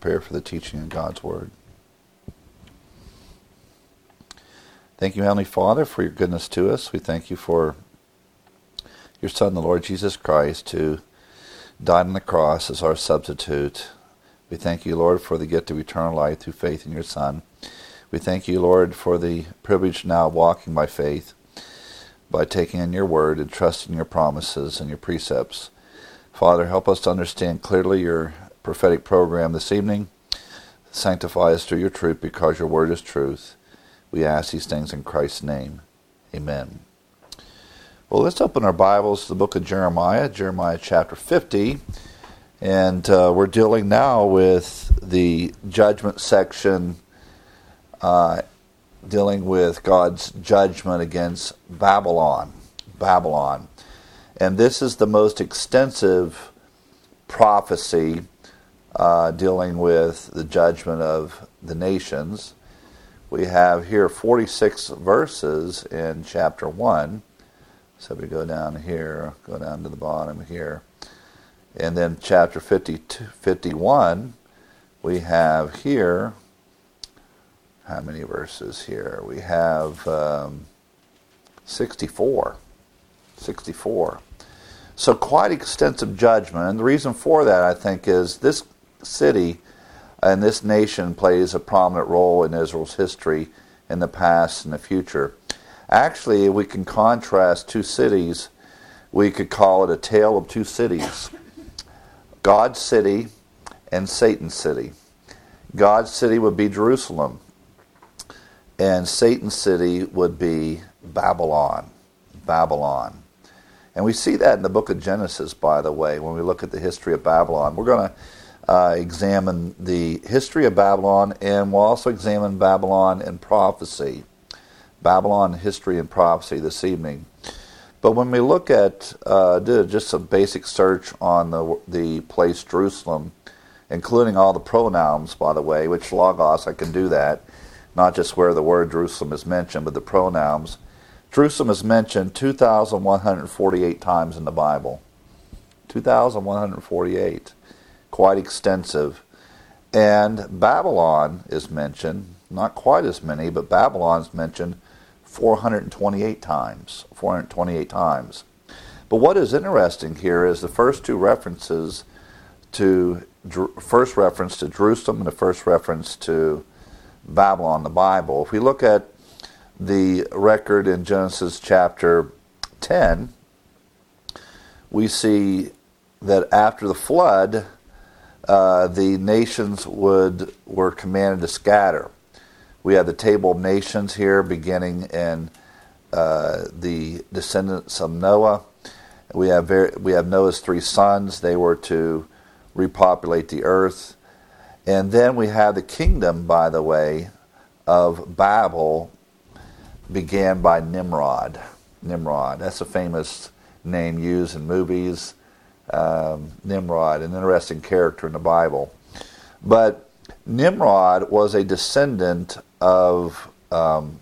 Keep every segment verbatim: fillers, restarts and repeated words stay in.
prepare for the teaching of God's Word. Thank you, Heavenly Father, for your goodness to us. We thank you for your Son, the Lord Jesus Christ, who died on the cross as our substitute. We thank you, Lord, for the gift of eternal life through faith in your Son. We thank you, Lord, for the privilege now of walking by faith, by taking in your word and trusting your promises and your precepts. Father, help us to understand clearly your prophetic program this evening. Sanctify us through your truth, because your word is truth. We ask these things in Christ's name. Amen. Well, let's open our Bibles to the book of Jeremiah, Jeremiah chapter fifty. And uh, we're dealing now with the judgment section, uh, dealing with God's judgment against Babylon. Babylon. And this is the most extensive prophecy uh, dealing with the judgment of the nations. We have here forty-six verses in chapter one. So we go down here, go down to the bottom here. And then chapter fifty-two, fifty-one, we have here, how many verses here? We have um, sixty-four. sixty-four. So quite extensive judgment. And the reason for that, I think, is this city and this nation plays a prominent role in Israel's history in the past and the future. Actually, we can contrast two cities. We could call it a tale of two cities. God's city and Satan's city. God's city would be Jerusalem, and Satan's city would be Babylon. Babylon. And we see that in the book of Genesis, by the way, when we look at the history of Babylon. We're going to uh, examine the history of Babylon, and we'll also examine Babylon and prophecy. Babylon, history, and prophecy this evening. But when we look at, uh, did just a basic search on the the place Jerusalem, including all the pronouns, by the way, which logos, I can do that, not just where the word Jerusalem is mentioned, but the pronouns. Jerusalem is mentioned two thousand one hundred forty-eight times in the Bible. two thousand one hundred forty-eight. Quite extensive. And Babylon is mentioned, not quite as many, but Babylon is mentioned four hundred twenty-eight times. four hundred twenty-eight times. But what is interesting here is the first two references to, first reference to Jerusalem and the first reference to Babylon in the Bible. If we look at the record in Genesis chapter ten, we see that after the flood, uh, the nations would were commanded to scatter. We have the table of nations here, beginning in uh, the descendants of Noah. We have very, we have Noah's three sons. They were to repopulate the earth, and then we have the kingdom, by the way, of Babel. Began by Nimrod. Nimrod. That's a famous name used in movies. Um, Nimrod, an interesting character in the Bible. But Nimrod was a descendant of um,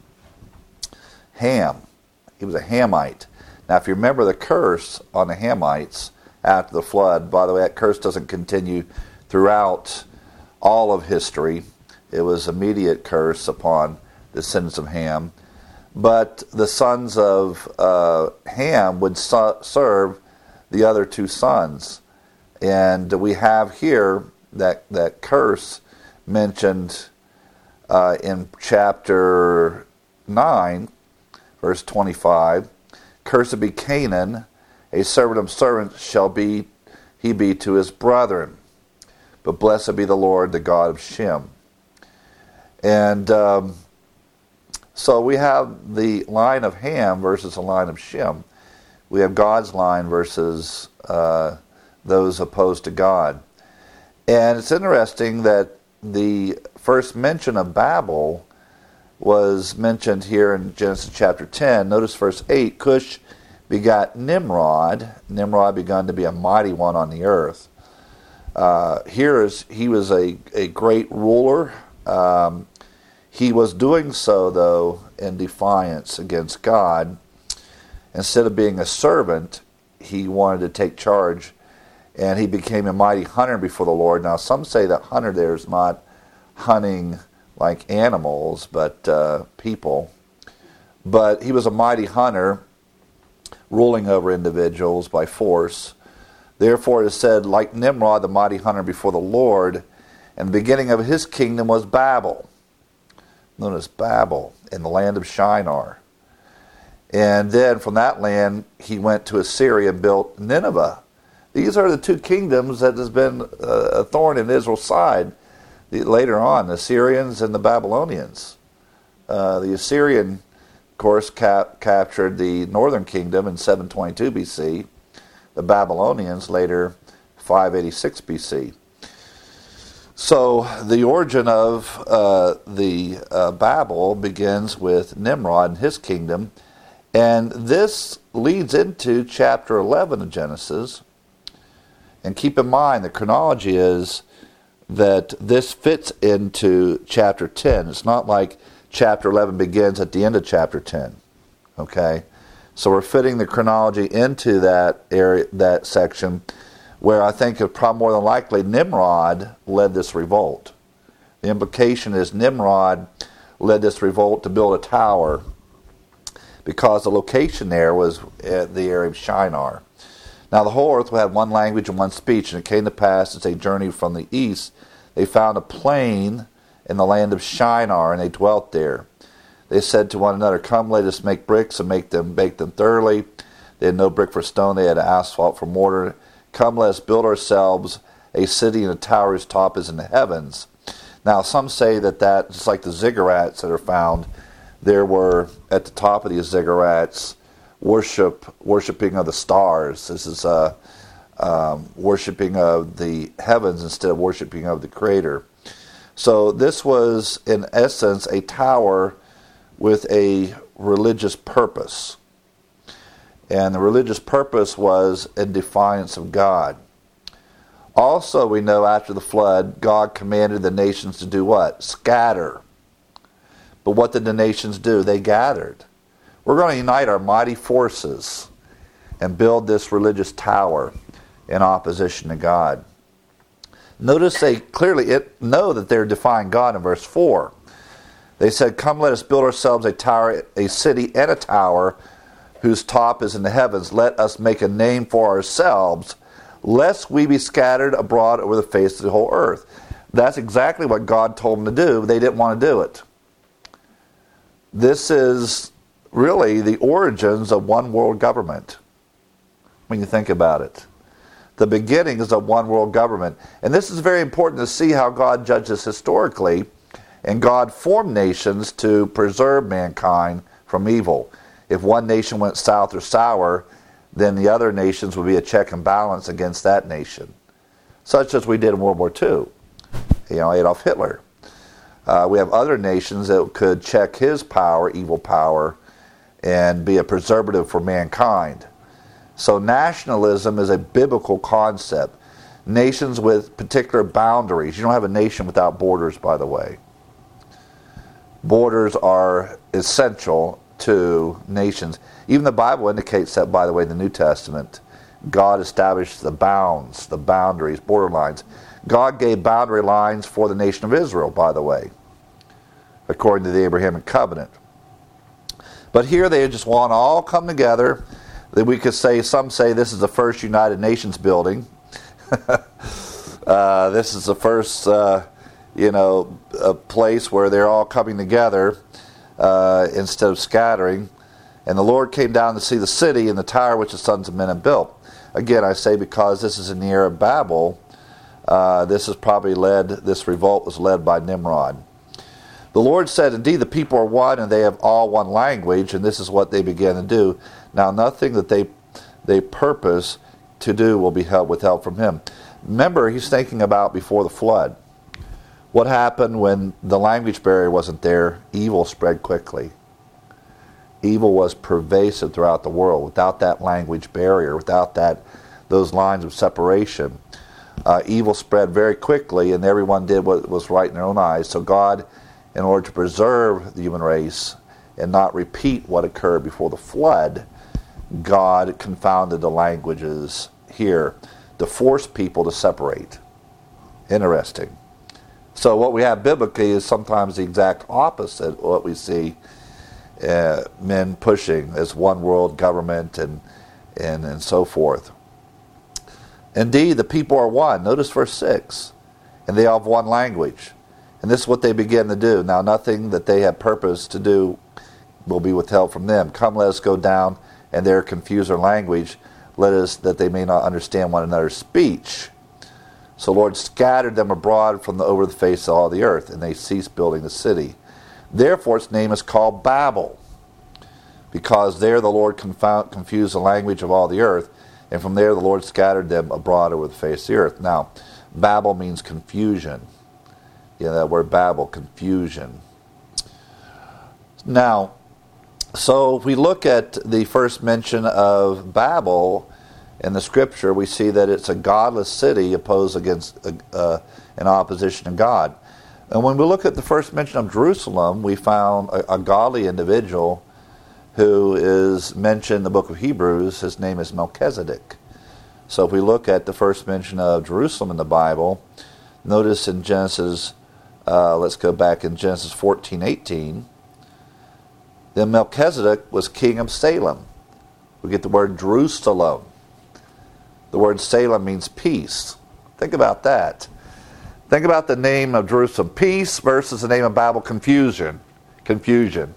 Ham. He was a Hamite. Now, if you remember the curse on the Hamites after the flood, by the way, that curse doesn't continue throughout all of history. It was an immediate curse upon the descendants of Ham. But the sons of uh, Ham would su- serve the other two sons. And we have here that, that curse mentioned uh, in chapter nine, verse twenty-five. Cursed be Canaan, a servant of servants shall be he be to his brethren. But blessed be the Lord, the God of Shem. And Um, So we have the line of Ham versus the line of Shem. We have God's line versus uh, those opposed to God. And it's interesting that the first mention of Babel was mentioned here in Genesis chapter ten. Notice verse eight, Cush begot Nimrod. Nimrod begun to be a mighty one on the earth. Uh, here is he was a, a great ruler. Um, He was doing so, though, in defiance against God. Instead of being a servant, he wanted to take charge and he became a mighty hunter before the Lord. Now, some say that hunter there is not hunting like animals, but uh, people. But he was a mighty hunter, ruling over individuals by force. Therefore, it is said, like Nimrod, the mighty hunter before the Lord, and the beginning of his kingdom was Babel, known as Babel, in the land of Shinar. And then from that land, he went to Assyria and built Nineveh. These are the two kingdoms that has been a thorn in Israel's side later on, the Assyrians and the Babylonians. Uh, the Assyrian, of course, cap- captured the northern kingdom in seven twenty-two B C. The Babylonians later, five eighty-six B C. So the origin of uh, the uh, Babel begins with Nimrod and his kingdom, and this leads into chapter eleven of Genesis. And keep in mind, the chronology is that this fits into chapter ten. It's not like chapter eleven begins at the end of chapter ten. Okay? So we're fitting the chronology into that area, that section, where I think it's probably more than likely Nimrod led this revolt. The implication is Nimrod led this revolt to build a tower because the location there was at the area of Shinar. Now the whole earth had one language and one speech, and it came to pass as they journeyed from the east, they found a plain in the land of Shinar, and they dwelt there. They said to one another, "Come, let us make bricks and make them bake them thoroughly." They had no brick for stone; they had asphalt for mortar. "Come, let us build ourselves a city and a tower whose top is in the heavens." Now some say that that, just like the ziggurats that are found, there were at the top of these ziggurats worship, worshiping of the stars. This is uh, um, worshiping of the heavens instead of worshiping of the Creator. So this was, in essence, a tower with a religious purpose. And the religious purpose was in defiance of God. Also, we know after the flood, God commanded the nations to do what? Scatter. But what did the nations do? They gathered. We're going to unite our mighty forces and build this religious tower in opposition to God. Notice they clearly it, know that they're defying God in verse four. They said, "Come, let us build ourselves a tower, a city and a tower, whose top is in the heavens. Let us make a name for ourselves, lest we be scattered abroad over the face of the whole earth." That's exactly what God told them to do. They didn't want to do it. This is really the origins of one world government, when you think about it. The beginnings of one world government. And this is very important to see how God judges historically. And God formed nations to preserve mankind from evil. If one nation went south or sour, then the other nations would be a check and balance against that nation. Such as we did in World War Two. You know, Adolf Hitler. Uh, we have other nations that could check his power, evil power, and be a preservative for mankind. So nationalism is a biblical concept. Nations with particular boundaries. You don't have a nation without borders, by the way. Borders are essential to nations. Even the Bible indicates that, by the way, in the New Testament. God established the bounds, the boundaries, borderlines. God gave boundary lines for the nation of Israel, by the way, according to the Abrahamic covenant. But here they just want to all come together. That we could say, some say this is the first United Nations building. uh, this is the first, uh, you know, a place where they're all coming together uh, instead of scattering. And the Lord came down to see the city and the tower which the sons of men have built. Again, I say because this is in the era of Babel, uh, this is probably led, this revolt was led by Nimrod. The Lord said, "Indeed, the people are one, and they have all one language," and this is what they began to do. Now, nothing that they they purpose to do will be held withheld from him. Remember, he's thinking about before the flood. What happened when the language barrier wasn't there? Evil spread quickly. Evil was pervasive throughout the world. Without that language barrier, without that those lines of separation, uh, evil spread very quickly, and everyone did what was right in their own eyes. So God, in order to preserve the human race and not repeat what occurred before the flood, God confounded the languages here to force people to separate. Interesting. So what we have biblically is sometimes the exact opposite of what we see uh, men pushing as one world government and, and, and so forth. Indeed, the people are one. Notice verse six. And they all have one language. And this is what they begin to do. Now nothing that they have purpose to do will be withheld from them. Come, let us go down, and there confuse their language, let us, that they may not understand one another's speech. So the Lord scattered them abroad from the over the face of all the earth, and they ceased building the city. Therefore its name is called Babel, because there the Lord confound, confused the language of all the earth, and from there the Lord scattered them abroad over the face of the earth. Now, Babel means confusion. You know, that word Babel, confusion. Now, so if we look at the first mention of Babel in the scripture, we see that it's a godless city opposed against, uh, in opposition to God. And when we look at the first mention of Jerusalem, we found a, a godly individual who is mentioned in the book of Hebrews. His name is Melchizedek. So if we look at the first mention of Jerusalem in the Bible, notice in Genesis, uh, let's go back in Genesis fourteen eighteen, then Melchizedek was king of Salem. We get the word Jerusalem. The word Salem means peace. Think about that. Think about the name of Jerusalem, peace, versus the name of Babel, confusion. Confusion.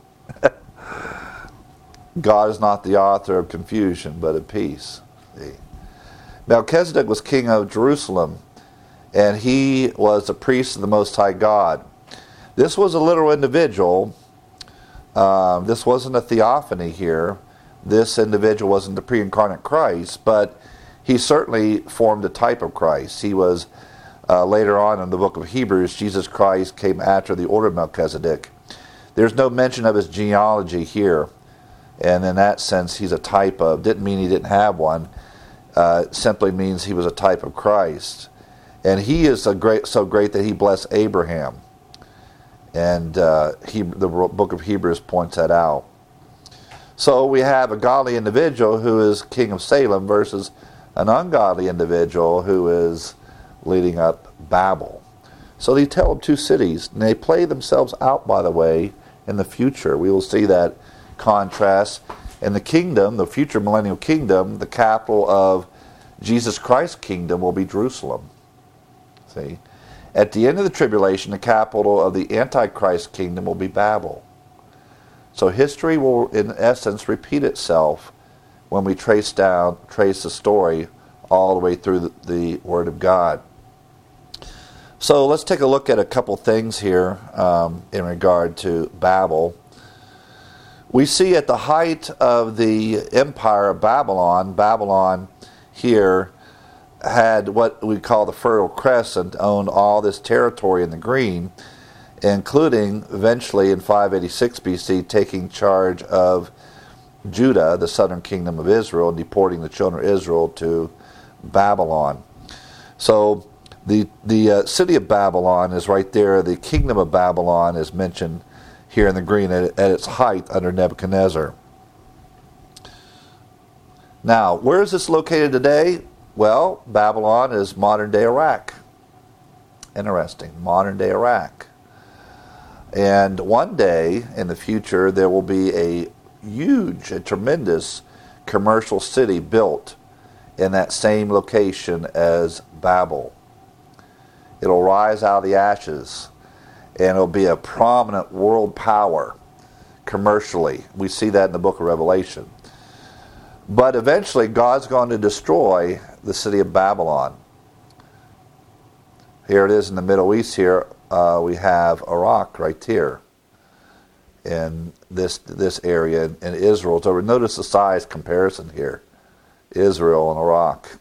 God is not the author of confusion, but of peace. See? Melchizedek was king of Jerusalem, and he was the priest of the Most High God. This was a literal individual. Uh, this wasn't a theophany here. This individual wasn't the pre-incarnate Christ, but he certainly formed a type of Christ. He was, uh, later on in the book of Hebrews, Jesus Christ came after the order of Melchizedek. There's no mention of his genealogy here, and in that sense he's a type of, didn't mean he didn't have one, uh, simply means he was a type of Christ. And he is a great, so great that he blessed Abraham. And uh, he, the book of Hebrews points that out. So we have a godly individual who is king of Salem versus an ungodly individual who is leading up Babel. So they tell of two cities, and they play themselves out, by the way, in the future. We will see that contrast. In the kingdom, the future millennial kingdom, the capital of Jesus Christ's kingdom will be Jerusalem. See? At the end of the tribulation, the capital of the Antichrist kingdom will be Babel. So history will, in essence, repeat itself when we trace down, trace the story all the way through the, the Word of God. So let's take a look at a couple things here um, in regard to Babel. We see at the height of the empire of Babylon, Babylon here had what we call the Fertile Crescent, owned all this territory in the green, including eventually in five eighty-six B C taking charge of Judah, the southern kingdom of Israel, and deporting the children of Israel to Babylon. So the the uh, city of Babylon is right there. The kingdom of Babylon is mentioned here in the green at, at its height under Nebuchadnezzar. Now, where is this located today? Well, Babylon is modern-day Iraq. Interesting, modern-day Iraq. And one day in the future, there will be a huge, a tremendous commercial city built in that same location as Babel. It'll rise out of the ashes, and it'll be a prominent world power commercially. We see that in the book of Revelation. But eventually, God's going to destroy the city of Babylon. Here it is in the Middle East here. Uh, we have Iraq right here in this this area in Israel. So notice the size comparison here. Israel and Iraq.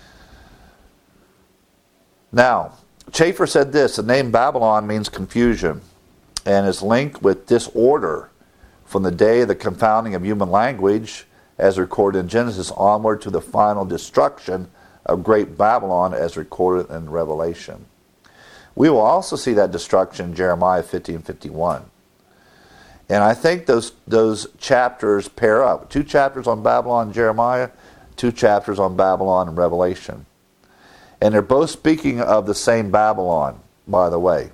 Now, Chafer said this: the name Babylon means confusion and is linked with disorder from the day of the confounding of human language, as recorded in Genesis, onward to the final destruction of great Babylon, as recorded in Revelation. We will also see that destruction in Jeremiah fifty and fifty-one. And I think those those chapters pair up. Two chapters on Babylon in Jeremiah, two chapters on Babylon in Revelation. And they're both speaking of the same Babylon, by the way.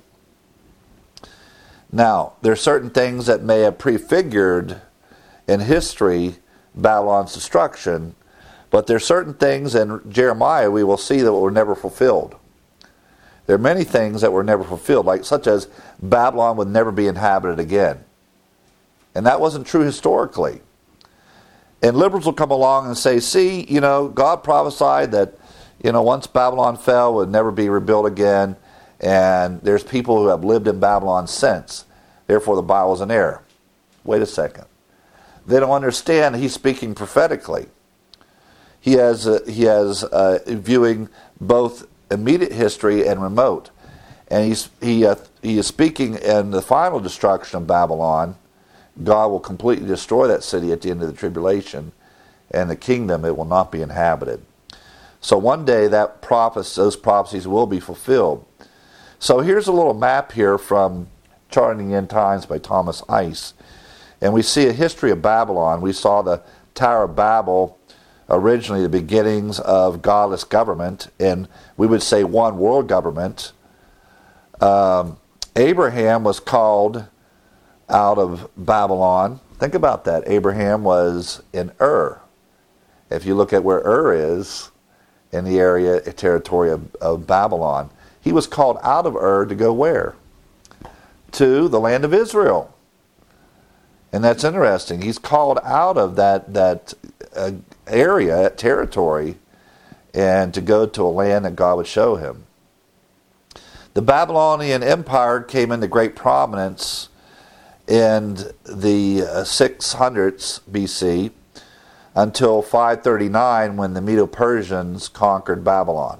Now, there are certain things that may have prefigured in history Babylon's destruction, but there are certain things in Jeremiah we will see that were never fulfilled. There are many things that were never fulfilled, like such as Babylon would never be inhabited again. And that wasn't true historically. And liberals will come along and say, see, you know, God prophesied that, you know, once Babylon fell, it would never be rebuilt again. And there's people who have lived in Babylon since. Therefore, the Bible is an error. Wait a second. They don't understand he's speaking prophetically. He has, uh, he has uh, viewing both immediate history and remote. And he's, he, uh, he is speaking in the final destruction of Babylon. God will completely destroy that city at the end of the tribulation, and the kingdom, it will not be inhabited. So one day that prophecy, those prophecies will be fulfilled. So here's a little map here from Charting the End Times by Thomas Ice. And we see a history of Babylon. We saw the Tower of Babel, originally the beginnings of godless government, and we would say one world government. Um, Abraham was called out of Babylon. Think about that. Abraham was in Ur. If you look at where Ur is, in the area, territory of, of Babylon, he was called out of Ur to go where? To the land of Israel. And that's interesting. He's called out of that, that uh, area, that territory, and to go to a land that God would show him. The Babylonian Empire came into great prominence in the uh, six hundreds B C until five thirty-nine, when the Medo-Persians conquered Babylon.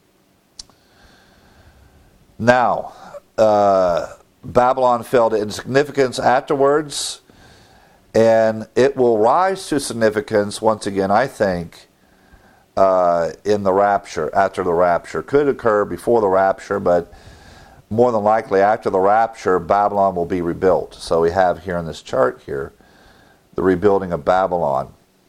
Now, uh, Babylon fell to insignificance afterwards, and it will rise to significance once again, I think, uh, in the rapture, after the rapture. Could occur before the rapture, but more than likely after the rapture, Babylon will be rebuilt. So we have here in this chart here, the rebuilding of Babylon.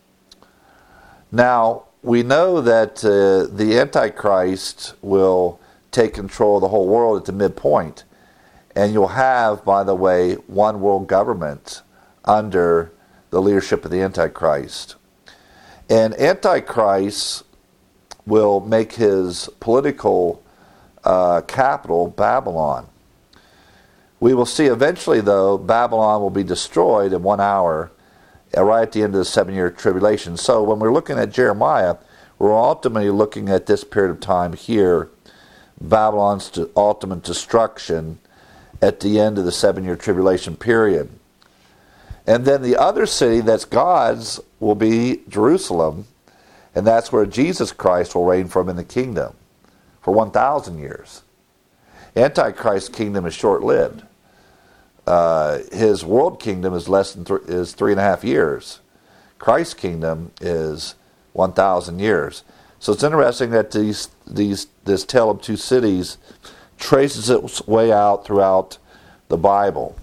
Now, we know that uh, the Antichrist will take control of the whole world at the midpoint. And you'll have, by the way, one world government under the leadership of the Antichrist. And Antichrist will make his political uh, capital Babylon. We will see eventually, though, Babylon will be destroyed in one hour, uh, right at the end of the seven-year tribulation. So when we're looking at Jeremiah, we're ultimately looking at this period of time here, Babylon's ultimate destruction at the end of the seven-year tribulation period. And then the other city that's God's will be Jerusalem, and that's where Jesus Christ will reign from in the kingdom for one thousand years. Antichrist's kingdom is short-lived. Uh, his world kingdom is less than th- is three and a half years. Christ's kingdom is one thousand years. So it's interesting that these these this tale of two cities traces its way out throughout the Bible.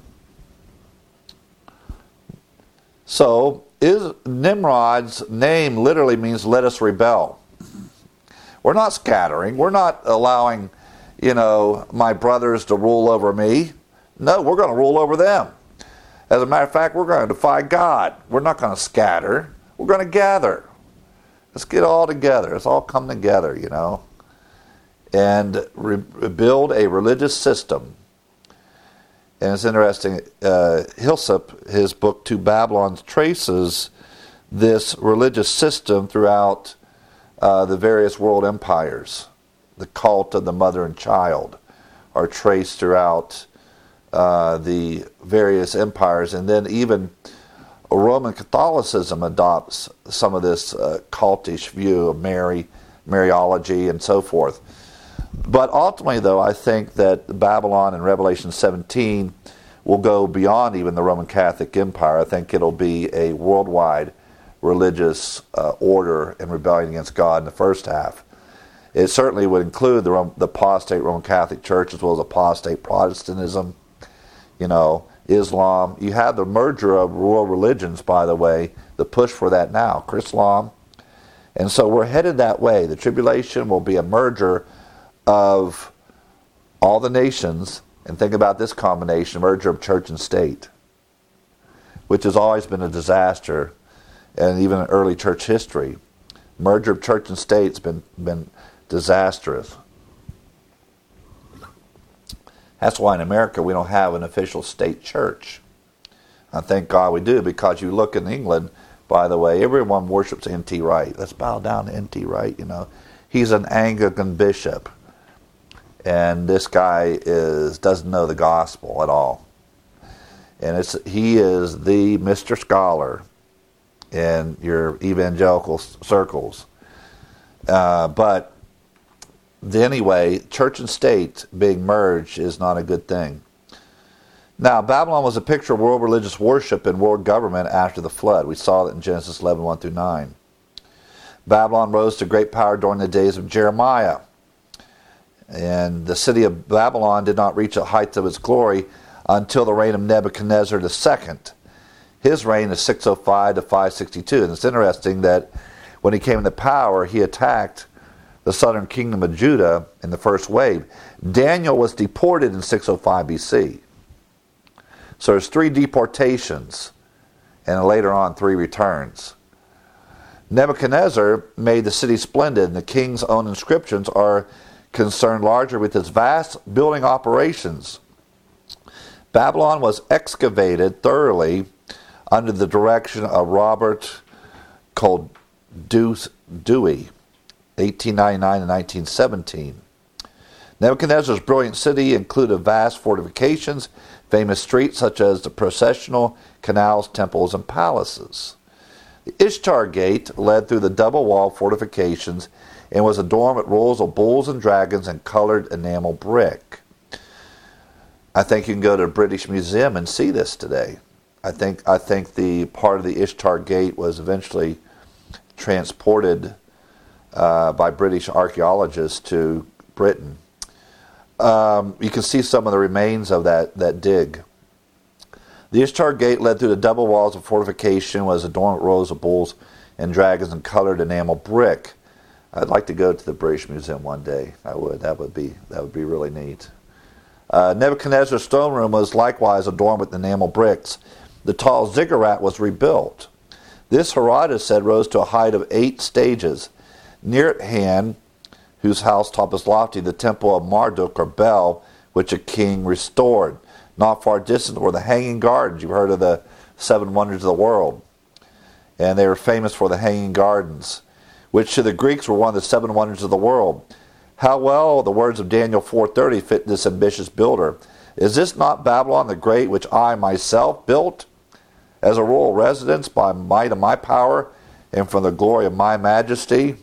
So, is Nimrod's name literally means let us rebel. We're not scattering. We're not allowing, you know, my brothers to rule over me. No, we're going to rule over them. As a matter of fact, we're going to defy God. We're not going to scatter. We're going to gather. Let's get all together. Let's all come together, you know, and re- build a religious system. And it's interesting, uh, Hillsop, his book To Babylon, traces this religious system throughout uh, the various world empires. The cult of the mother and child are traced throughout uh, the various empires. And then even Roman Catholicism adopts some of this uh, cultish view of Mary, Mariology, and so forth. But ultimately, though, I think that Babylon in Revelation seventeen will go beyond even the Roman Catholic Empire. I think it'll be a worldwide religious uh, order and rebellion against God in the first half. It certainly would include the, Rome, the apostate Roman Catholic Church as well as apostate Protestantism, you know, Islam. You have the merger of world religions, by the way, the push for that now. Islam And so we're headed that way. The tribulation will be a merger of all the nations, and think about this combination, merger of church and state, which has always been a disaster, and even in early church history. Merger of church and state's been been disastrous. That's why in America we don't have an official state church. I thank God we do, because you look in England, by the way, everyone worships N T Wright. Let's bow down to N T Wright, you know. He's an Anglican bishop. And this guy is doesn't know the gospel at all. And it's he is the Mister Scholar in your evangelical circles. Uh, but anyway, church and state being merged is not a good thing. Now, Babylon was a picture of world religious worship and world government after the flood. We saw that in Genesis eleven, one through nine. Babylon rose to great power during the days of Jeremiah. And the city of Babylon did not reach the heights of its glory until the reign of Nebuchadnezzar the Second. His reign is six oh five to five sixty-two. And it's interesting that when he came into power, he attacked the southern kingdom of Judah in the first wave. Daniel was deported in six oh five B C. So there's three deportations, and later on three returns. Nebuchadnezzar made the city splendid, and the king's own inscriptions are concerned larger with its vast building operations. Babylon was excavated thoroughly under the direction of Robert Dewey, eighteen ninety-nine to nineteen seventeen. Nebuchadnezzar's brilliant city included vast fortifications, famous streets such as the processional canals, temples, and palaces. The Ishtar Gate led through the double-walled fortifications and was adorned with rows of bulls and dragons and colored enamel brick. I think you can go to the British Museum and see this today. I think I think the part of the Ishtar Gate was eventually transported uh, by British archaeologists to Britain. Um, you can see some of the remains of that, that dig. The Ishtar Gate led through the double walls of fortification, was adorned with rows of bulls and dragons and colored enamel brick. I'd like to go to the British Museum one day. I would. That would be that would be really neat. Uh, Nebuchadnezzar's stone room was likewise adorned with enamel bricks. The tall ziggurat was rebuilt. This, Herodotus said, rose to a height of eight stages. Near at hand, whose house top is lofty, the temple of Marduk or Bel, which a king restored. Not far distant were the Hanging Gardens. You've heard of the seven wonders of the world. And they were famous for the Hanging Gardens, which to the Greeks were one of the seven wonders of the world. How well the words of Daniel four thirty fit this ambitious builder. Is this not Babylon the Great, which I myself built as a royal residence by might of my power and from the glory of my majesty?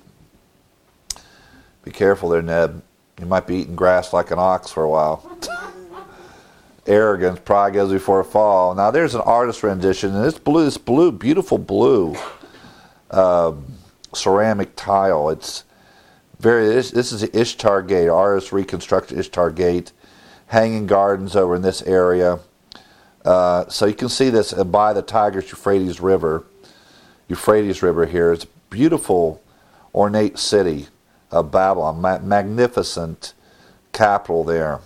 Be careful there, Ned. You might be eating grass like an ox for a while. Arrogance, pride goes before a fall. Now there's an artist rendition, and it's blue, this blue, beautiful blue uh, ceramic tile. It's very. This, this is the Ishtar Gate. Artists reconstructed Ishtar Gate, Hanging Gardens over in this area. Uh, so you can see this by the Tigris Euphrates River. Euphrates River here. It's a beautiful, ornate city of Babylon, Ma- magnificent capital there.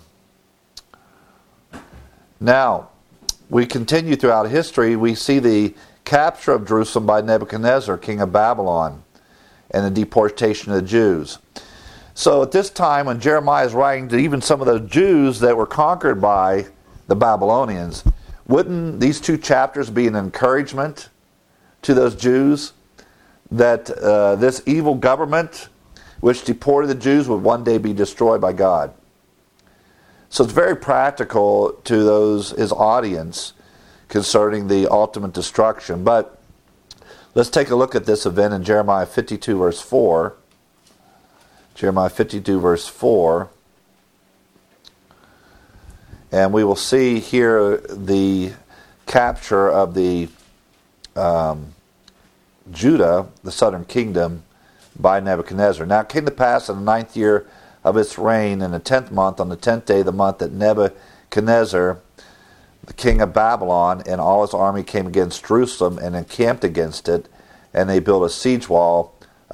Now, we continue throughout history. We see the capture of Jerusalem by Nebuchadnezzar, king of Babylon, and the deportation of the Jews. So at this time, when Jeremiah is writing to even some of the Jews that were conquered by the Babylonians, wouldn't these two chapters be an encouragement to those Jews that uh, this evil government which deported the Jews would one day be destroyed by God? So it's very practical to those his audience concerning the ultimate destruction. But let's take a look at this event in Jeremiah fifty-two verse four. Jeremiah fifty-two verse four. And we will see here the capture of the um, Judah, the southern kingdom, by Nebuchadnezzar. Now it came to pass in the ninth year of its reign, in the tenth month, on the tenth day of the month, that Nebuchadnezzar, the king of Babylon, and all his army came against Jerusalem and encamped against it, and they built a siege wall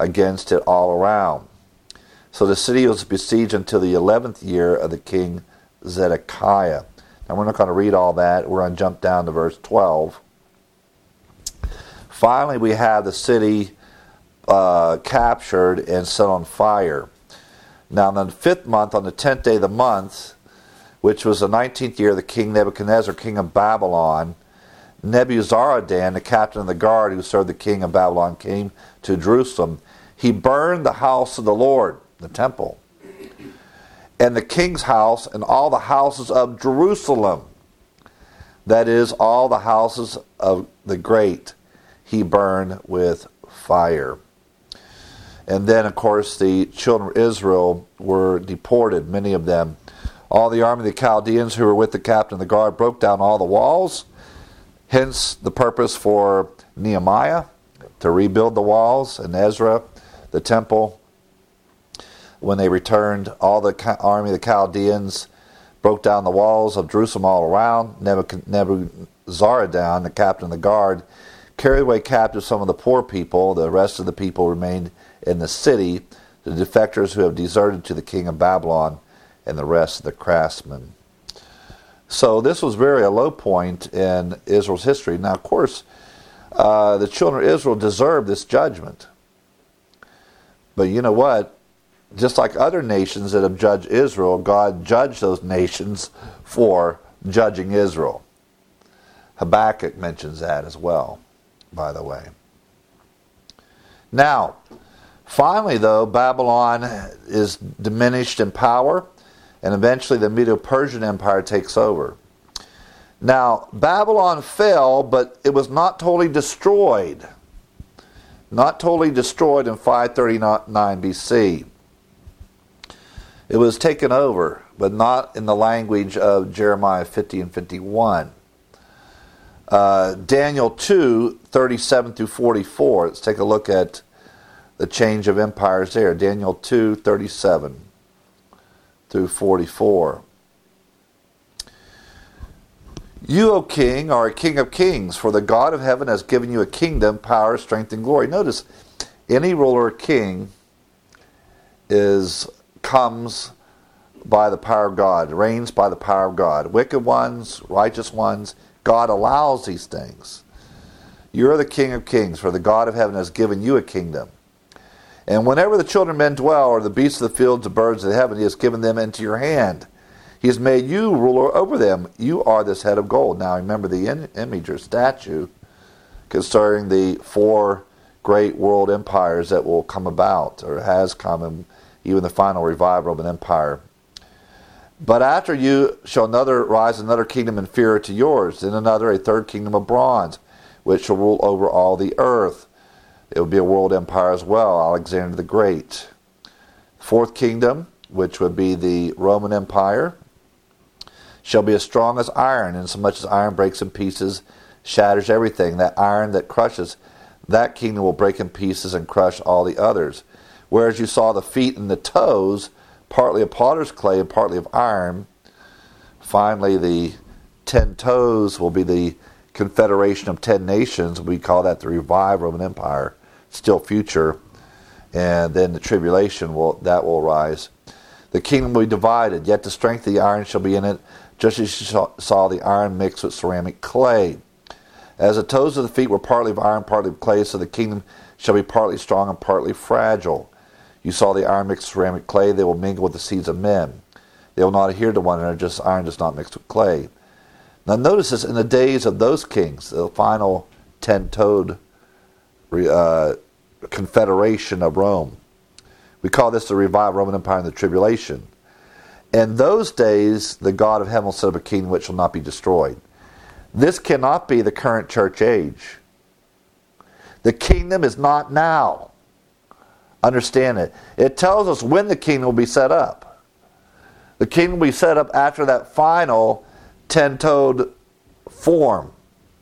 against it all around. So the city was besieged until the eleventh year of the king Zedekiah. Now we're not going to read all that. We're going to jump down to verse twelve. Finally, we have the city uh, captured and set on fire. Now in the fifth month, on the tenth day of the month, which was the nineteenth year of the king Nebuchadnezzar, king of Babylon, Nebuzaradan, the captain of the guard who served the king of Babylon, came to Jerusalem. He burned the house of the Lord, the temple, and the king's house, and all the houses of Jerusalem, that is, all the houses of the great, he burned with fire. And then, of course, the children of Israel were deported, many of them. All the army of the Chaldeans who were with the captain of the guard broke down all the walls. Hence the purpose for Nehemiah to rebuild the walls, and Ezra, the temple. When they returned, all the army of the Chaldeans broke down the walls of Jerusalem all around. Nebuzaradan, the captain of the guard, carried away captive some of the poor people. The rest of the people remained in the city, the defectors who have deserted to the king of Babylon, and the rest of the craftsmen. So this was very a low point in Israel's history. Now, of course, uh, the children of Israel deserved this judgment. But you know what? Just like other nations that have judged Israel, God judged those nations for judging Israel. Habakkuk mentions that as well, by the way. Now, finally, though, Babylon is diminished in power, and eventually the Medo-Persian Empire takes over. Now, Babylon fell, but it was not totally destroyed. Not totally destroyed in five thirty-nine B C. It was taken over, but not in the language of Jeremiah fifty and fifty-one. Uh, Daniel two, thirty-seven through forty-four. Let's take a look at the change of empires there. Daniel two, thirty-seven through forty-four. You, O king, are a king of kings, for the God of heaven has given you a kingdom, power, strength, and glory. Notice, any ruler or king is comes by the power of God, reigns by the power of God. Wicked ones, righteous ones, God allows these things. You're the king of kings, for the God of heaven has given you a kingdom. And whenever the children of men dwell, or the beasts of the fields, the birds of the heaven, he has given them into your hand. He has made you ruler over them. You are this head of gold. Now remember the in- image or statue concerning the four great world empires that will come about, or has come, and even the final revival of an empire. But after you shall another rise another kingdom inferior to yours, then another, a third kingdom of bronze, which shall rule over all the earth. It will be a world empire as well, Alexander the Great. Fourth kingdom, which would be the Roman Empire, shall be as strong as iron, insomuch as iron breaks in pieces, shatters everything. That iron that crushes, that kingdom will break in pieces and crush all the others. Whereas you saw the feet and the toes, partly of potter's clay and partly of iron, finally the ten toes will be the confederation of ten nations. We call that the revived Roman Empire, still future. And then the tribulation, will that will rise. The kingdom will be divided, yet the strength of the iron shall be in it, just as you saw the iron mixed with ceramic clay. As the toes of the feet were partly of iron, partly of clay, so the kingdom shall be partly strong and partly fragile. You saw the iron mixed with ceramic clay, they will mingle with the seeds of men. They will not adhere to one another, just iron does not mix with clay. Now notice this, in the days of those kings, the final ten-toed uh, confederation of Rome. We call this the revived Roman Empire and the tribulation. In those days, the God of heaven will set up a kingdom which shall not be destroyed. This cannot be the current church age. The kingdom is not now. Understand it. It tells us when the kingdom will be set up. The kingdom will be set up after that final ten-toed form.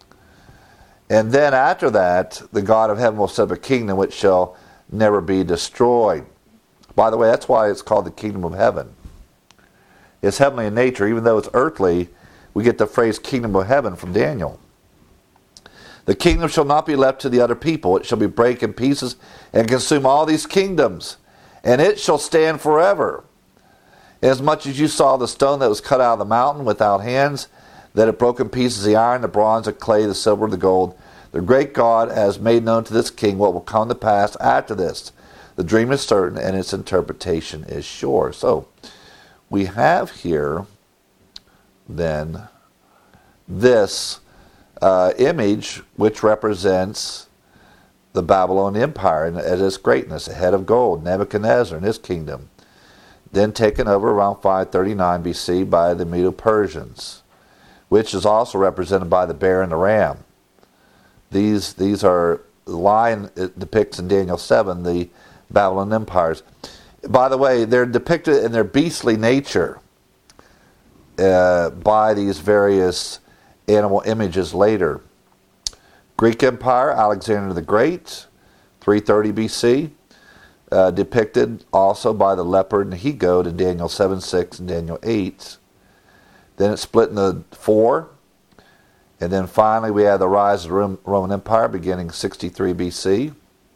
And then after that, the God of heaven will set up a kingdom which shall never be destroyed. By the way, that's why it's called the kingdom of heaven. It's heavenly in nature. Even though it's earthly, we get the phrase kingdom of heaven from Daniel. The kingdom shall not be left to the other people. It shall be break in pieces and consume all these kingdoms, and it shall stand forever. Inasmuch as you saw the stone that was cut out of the mountain without hands, that it broke in pieces the iron, the bronze, the clay, the silver, the gold, the great God has made known to this king what will come to pass after this. The dream is certain, and its interpretation is sure. So, we have here, then, this uh, image which represents the Babylonian Empire and its greatness, a head of gold, Nebuchadnezzar and his kingdom, then taken over around five thirty-nine B C by the Medo-Persians, which is also represented by the bear and the ram. These these are, the lion it depicts in Daniel seven, the Babylon empires. By the way, they're depicted in their beastly nature uh, by these various animal images later. Greek Empire, Alexander the Great, three thirty B C, uh, depicted also by the leopard and he-goat in Daniel seven six and Daniel eight. Then it's split into four. And then finally we have the rise of the Roman Empire beginning sixty-three B C.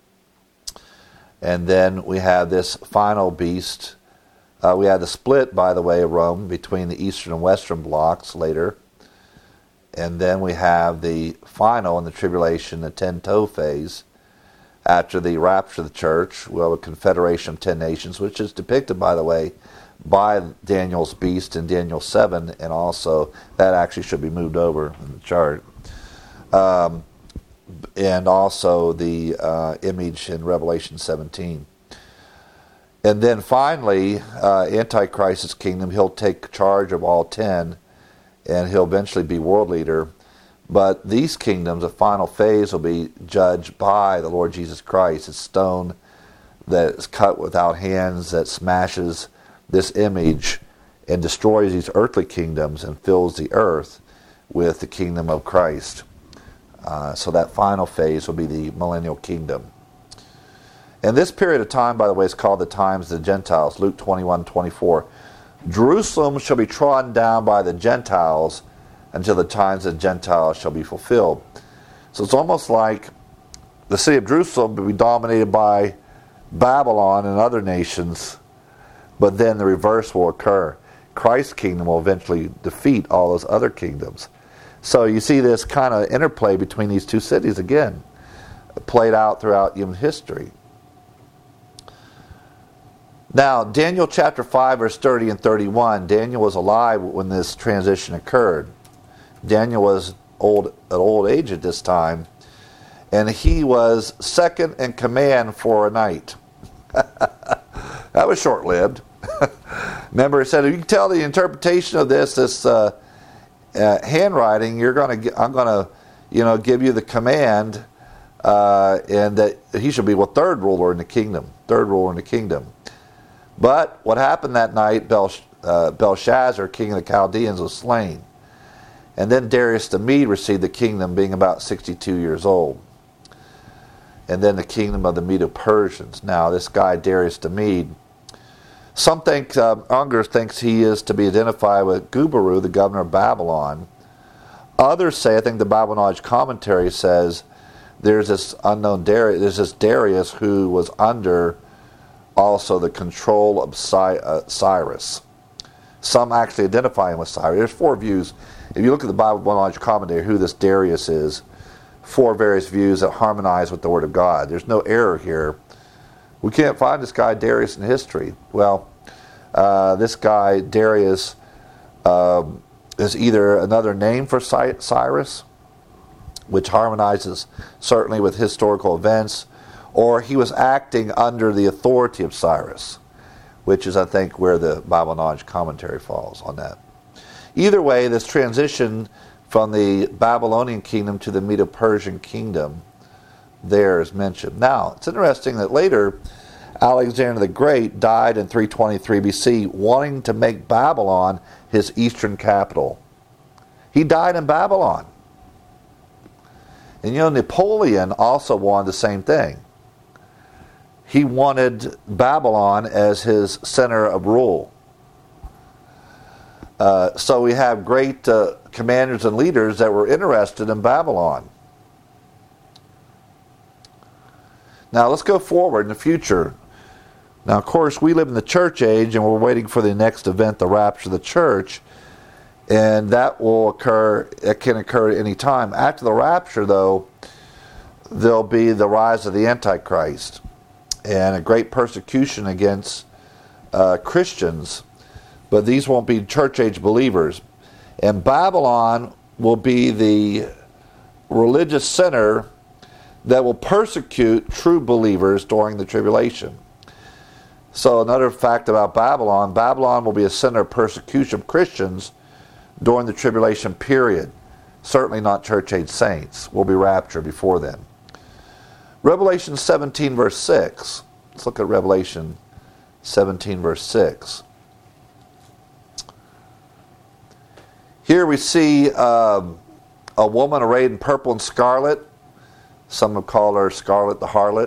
And then we have this final beast. Uh, we had the split, by the way, of Rome between the eastern and western blocks later. And then we have the final in the tribulation, the ten-toe phase. After the rapture of the church, we'll have a confederation of ten nations, which is depicted, by the way, by Daniel's beast in Daniel seven, and also that actually should be moved over in the chart. Um, and also the uh, image in Revelation seventeen. And then finally, uh, Antichrist's kingdom, he'll take charge of all ten, and he'll eventually be world leader. But these kingdoms, the final phase, will be judged by the Lord Jesus Christ. It's stone that is cut without hands, that smashes this image and destroys these earthly kingdoms and fills the earth with the kingdom of Christ. Uh, so that final phase will be the millennial kingdom. And this period of time, by the way, is called the times of the Gentiles. Luke twenty-one twenty-four. Jerusalem shall be trodden down by the Gentiles until the times of the Gentiles shall be fulfilled. So it's almost like the city of Jerusalem will be dominated by Babylon and other nations, but then the reverse will occur. Christ's kingdom will eventually defeat all those other kingdoms. So you see this kind of interplay between these two cities again, played out throughout human history. Now, Daniel chapter five, verse thirty and thirty-one, Daniel was alive when this transition occurred. Daniel was old at old age at this time, and he was second in command for a night. That was short-lived. Remember, it said, if you can tell the interpretation of this, this uh, uh, handwriting, you're going to, I'm going to, you know, give you the command, uh, and that he should be, well, third ruler in the kingdom, third ruler in the kingdom. But what happened that night, Belsh- uh, Belshazzar, king of the Chaldeans, was slain. And then Darius the Mede received the kingdom, being about sixty-two years old. And then the kingdom of the Medo-Persians. Now, this guy, Darius the Mede, some think, uh, Unger thinks he is to be identified with Gubaru, the governor of Babylon. Others say, I think the Bible Knowledge Commentary says, there's this unknown Darius, there's this Darius who was under also the control of Cy- uh, Cyrus. Some actually identify him with Cyrus. There's four views. If you look at the Bible Knowledge Commentary, who this Darius is, four various views that harmonize with the Word of God. There's no error here. We can't find this guy Darius in history. Well, uh, this guy Darius uh, is either another name for Cy- Cyrus, which harmonizes certainly with historical events, or he was acting under the authority of Cyrus, which is, I think, where the Bible Knowledge Commentary falls on that. Either way, this transition from the Babylonian kingdom to the Medo-Persian kingdom there is mentioned. Now, it's interesting that later Alexander the Great died in three twenty-three B C, wanting to make Babylon his eastern capital. He died in Babylon. And you know, Napoleon also wanted the same thing. He wanted Babylon as his center of rule. Uh, so we have great uh, commanders and leaders that were interested in Babylon. Now let's go forward in the future. Now, of course, we live in the church age, and we're waiting for the next event, the rapture of the church, and that will occur. It can occur at any time. After the rapture, though, there'll be the rise of the Antichrist and a great persecution against uh, Christians, but these won't be church age believers. And Babylon will be the religious center that will persecute true believers during the tribulation. So another fact about Babylon, Babylon will be a center of persecution of Christians during the tribulation period. Certainly not church-age saints. Will be raptured before then. Revelation seventeen verse six. Let's look at Revelation seventeen verse six. Here we see um, a woman arrayed in purple and scarlet. Some have called her Scarlet the Harlot.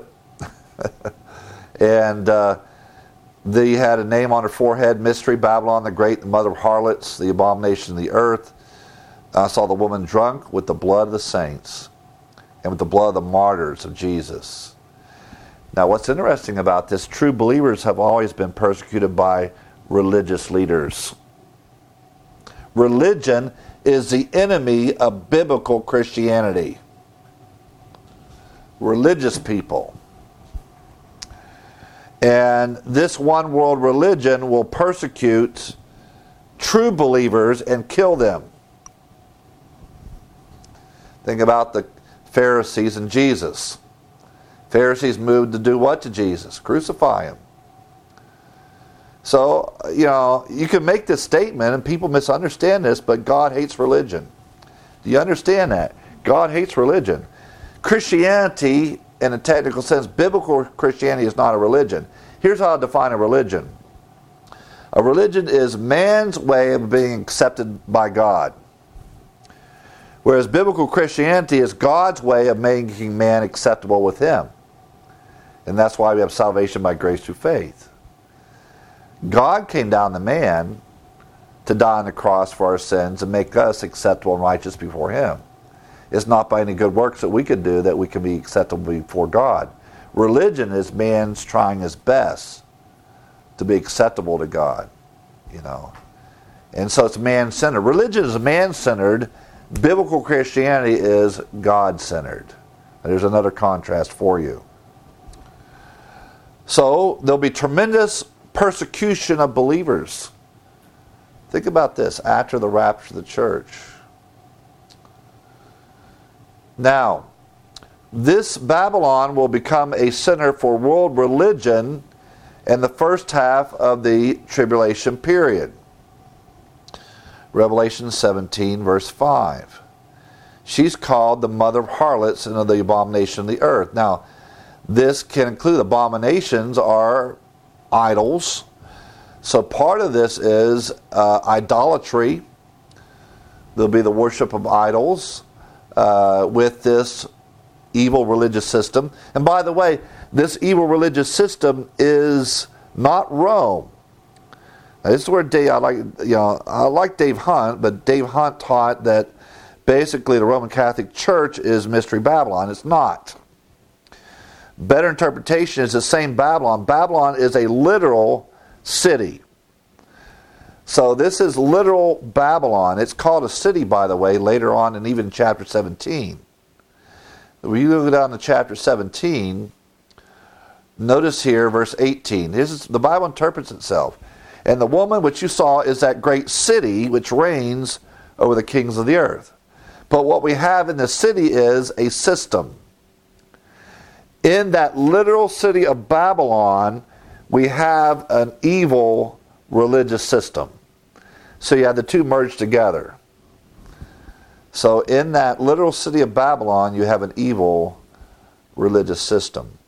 and uh, they had a name on her forehead, Mystery, Babylon the Great, the mother of harlots, the abomination of the earth. I saw the woman drunk with the blood of the saints and with the blood of the martyrs of Jesus. Now what's interesting about this, true believers have always been persecuted by religious leaders. Religion is the enemy of biblical Christianity. Religious people. And this one world religion will persecute true believers and kill them. Think about the Pharisees and Jesus. Pharisees moved to do what to Jesus? Crucify him. So, you know, you can make this statement and people misunderstand this, but God hates religion. Do you understand that? God hates religion. Christianity, in a technical sense, biblical Christianity is not a religion. Here's how I define a religion. A religion is man's way of being accepted by God. Whereas biblical Christianity is God's way of making man acceptable with him. And that's why we have salvation by grace through faith. God came down to man to die on the cross for our sins and make us acceptable and righteous before him. It's not by any good works that we can do that we can be acceptable before God. Religion is man's trying his best to be acceptable to God, you know. And so it's man-centered. Religion is man-centered. Biblical Christianity is God-centered. There's another contrast for you. So there'll be tremendous persecution of believers. Think about this after the rapture of the church. Now, this Babylon will become a center for world religion in the first half of the tribulation period. Revelation seventeen, verse five. She's called the mother of harlots and of the abomination of the earth. Now, this can include abominations are idols. So part of this is uh, idolatry. There'll be the worship of idols uh, with this evil religious system. And by the way, this evil religious system is not Rome. Now, this is where Dave, I like, you know, I like Dave Hunt, but Dave Hunt taught that basically the Roman Catholic Church is Mystery Babylon. It's not. Better interpretation is the same Babylon. Babylon is a literal city. So this is literal Babylon. It's called a city, by the way, later on, and even chapter seventeen. When you go down to chapter seventeen, notice here, verse eighteen. This is, the Bible interprets itself. And the woman which you saw is that great city which reigns over the kings of the earth. But what we have in the city is a system. In that literal city of Babylon, we have an evil religious system. So you have the two merged together. So in that literal city of Babylon, you have an evil religious system.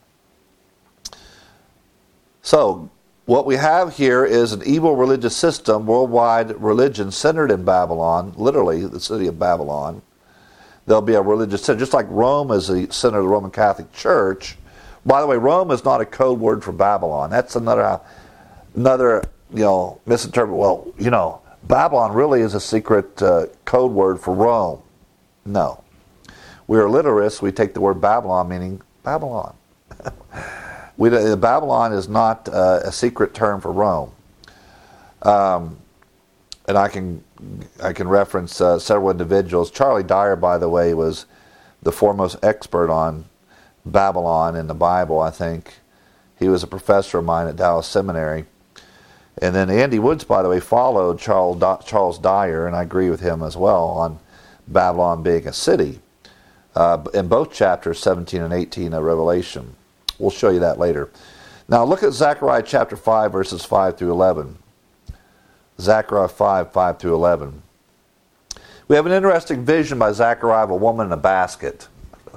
So what we have here is an evil religious system, worldwide religion centered in Babylon, literally the city of Babylon. There'll be a religious center, just like Rome is the center of the Roman Catholic Church. By the way, Rome is not a code word for Babylon. That's another, another you know, misinterpret. Well, you know, Babylon really is a secret uh, code word for Rome. No. We are literalists. We take the word Babylon meaning Babylon. we, Babylon is not uh, a secret term for Rome. Um, and I can I can reference uh, several individuals. Charlie Dyer, by the way, was the foremost expert on Babylon in the Bible, I think. He was a professor of mine at Dallas Seminary. And then Andy Woods, by the way, followed Charles, Charles Dyer, and I agree with him as well, on Babylon being a city. Uh, in both chapters, seventeen and eighteen of Revelation. We'll show you that later. Now look at Zechariah chapter five, verses five through eleven. Zechariah five, five through eleven. We have an interesting vision by Zechariah of a woman in a basket.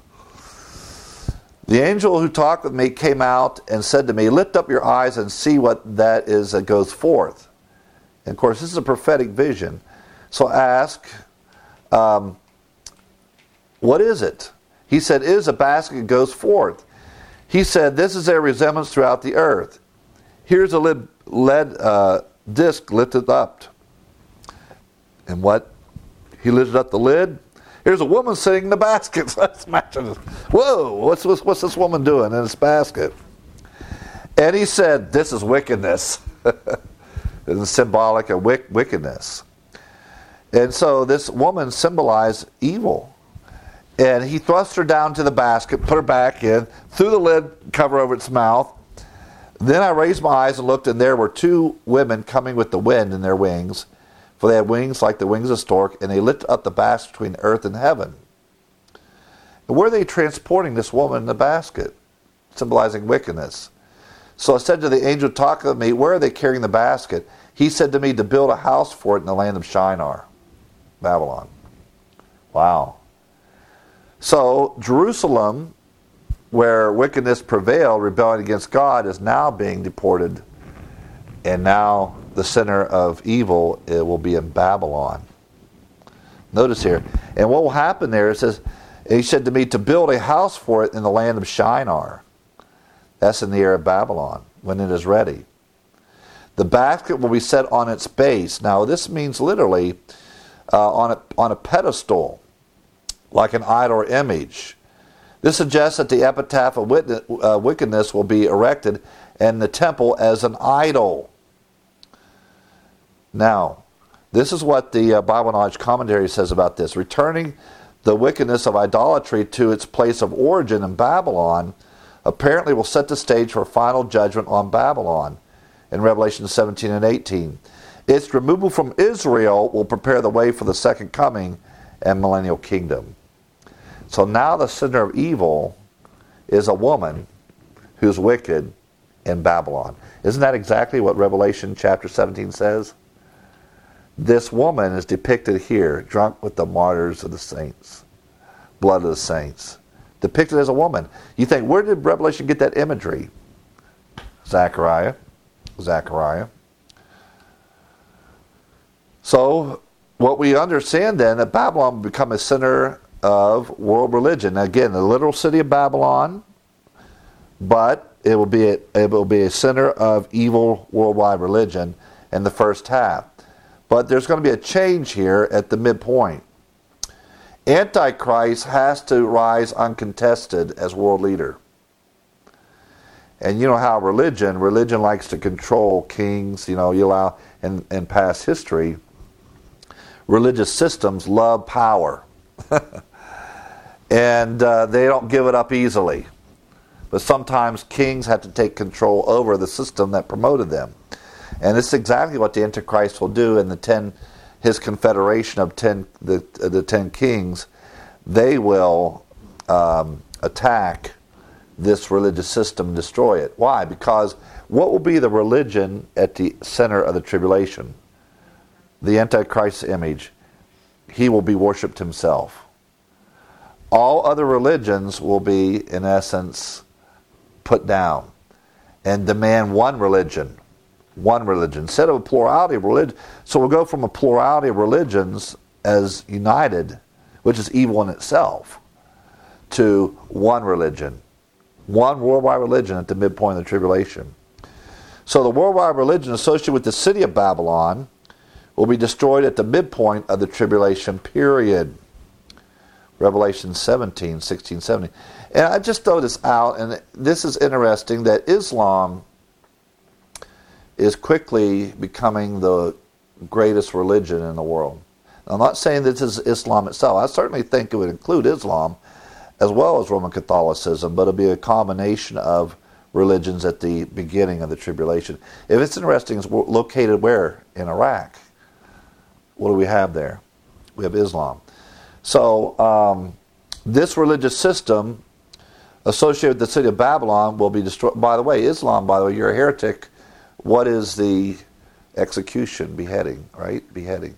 The angel who talked with me came out and said to me, "Lift up your eyes and see what that is that goes forth." And of course, this is a prophetic vision. So ask, um, what is it? He said, "It is a basket that goes forth." He said, "This is their resemblance throughout the earth. Here's a lead, lead uh, disc lifted up." And what? He lifted up the lid. Here's a woman sitting in the basket. Let's imagine this. Whoa, what's, what's, what's this woman doing in this basket? And he said, "This is wickedness." It's symbolic of wick, wickedness. And so this woman symbolized evil. And he thrust her down to the basket, put her back in, threw the lid cover over its mouth. Then I raised my eyes and looked, and there were two women coming with the wind in their wings, for they had wings like the wings of a stork, and they lifted up the basket between earth and heaven. And where are they transporting this woman in the basket, symbolizing wickedness? So I said to the angel talking to me, "Where are they carrying the basket?" He said to me, "To build a house for it in the land of Shinar," Babylon. Wow. So Jerusalem, where wickedness prevailed, rebelling against God, is now being deported. And now the center of evil, it will be in Babylon. Notice here. And what will happen there, it says, he said to me, "To build a house for it in the land of Shinar." That's in the area of Babylon, when it is ready. The basket will be set on its base. Now this means literally uh, on, a, on a pedestal, like an idol or image. This suggests that the epitaph of uh, wickedness will be erected in the temple as an idol. Now, this is what the uh, Bible Knowledge Commentary says about this. Returning the wickedness of idolatry to its place of origin in Babylon apparently will set the stage for final judgment on Babylon in Revelation seventeen and eighteen. Its removal from Israel will prepare the way for the second coming and millennial kingdom. So now the center of evil is a woman who's wicked in Babylon. Isn't that exactly what Revelation chapter seventeen says? This woman is depicted here, drunk with the martyrs of the saints, blood of the saints. Depicted as a woman. You think, where did Revelation get that imagery? Zechariah. Zechariah. So, what we understand then, that Babylon will become a center of world religion. Now, again, the literal city of Babylon, but it will be a, it will be a center of evil worldwide religion in the first half. But there's going to be a change here at the midpoint. Antichrist has to rise uncontested as world leader. And you know how religion, religion likes to control kings, you know, you allow, in, in past history, religious systems love power. And uh, they don't give it up easily. But sometimes kings have to take control over the system that promoted them. And this is exactly what the Antichrist will do in the ten, his confederation of ten, the the ten kings. They will um, attack this religious system and destroy it. Why? Because what will be the religion at the center of the tribulation? The Antichrist's image. He will be worshipped himself. All other religions will be, in essence, put down and demand one religion. One religion, instead of a plurality of religion. So we'll go from a plurality of religions as united, which is evil in itself, to one religion. One worldwide religion at the midpoint of the tribulation. So the worldwide religion associated with the city of Babylon will be destroyed at the midpoint of the tribulation period. Revelation seventeen, sixteen, seventeen. And I just throw this out, and this is interesting, that Islam is quickly becoming the greatest religion in the world. I'm not saying this is Islam itself. I certainly think it would include Islam as well as Roman Catholicism, but it'll be a combination of religions at the beginning of the tribulation. If it's interesting, it's located where? In Iraq. What do we have there? We have Islam. So um, this religious system associated with the city of Babylon will be destroyed. By the way, Islam, by the way, you're a heretic. What is the execution? Beheading, right? Beheading.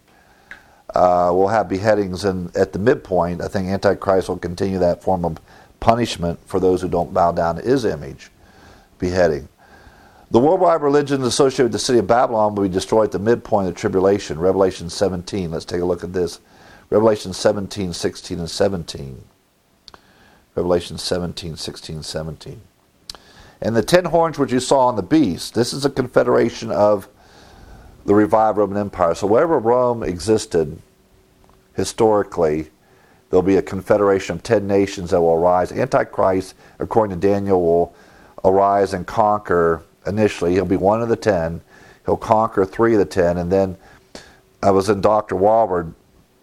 Uh, we'll have beheadings in, at the midpoint. I think Antichrist will continue that form of punishment for those who don't bow down to his image. Beheading. The worldwide religions associated with the city of Babylon will be destroyed at the midpoint of the tribulation. Revelation seventeen. Let's take a look at this. Revelation seventeen, sixteen, and seventeen. Revelation seventeen, sixteen, seventeen. And the ten horns which you saw on the beast, this is a confederation of the revived Roman Empire. So wherever Rome existed historically, there'll be a confederation of ten nations that will arise. Antichrist, according to Daniel, will arise and conquer initially. He'll be one of the ten. He'll conquer three of the ten. And then I was in Doctor Walward,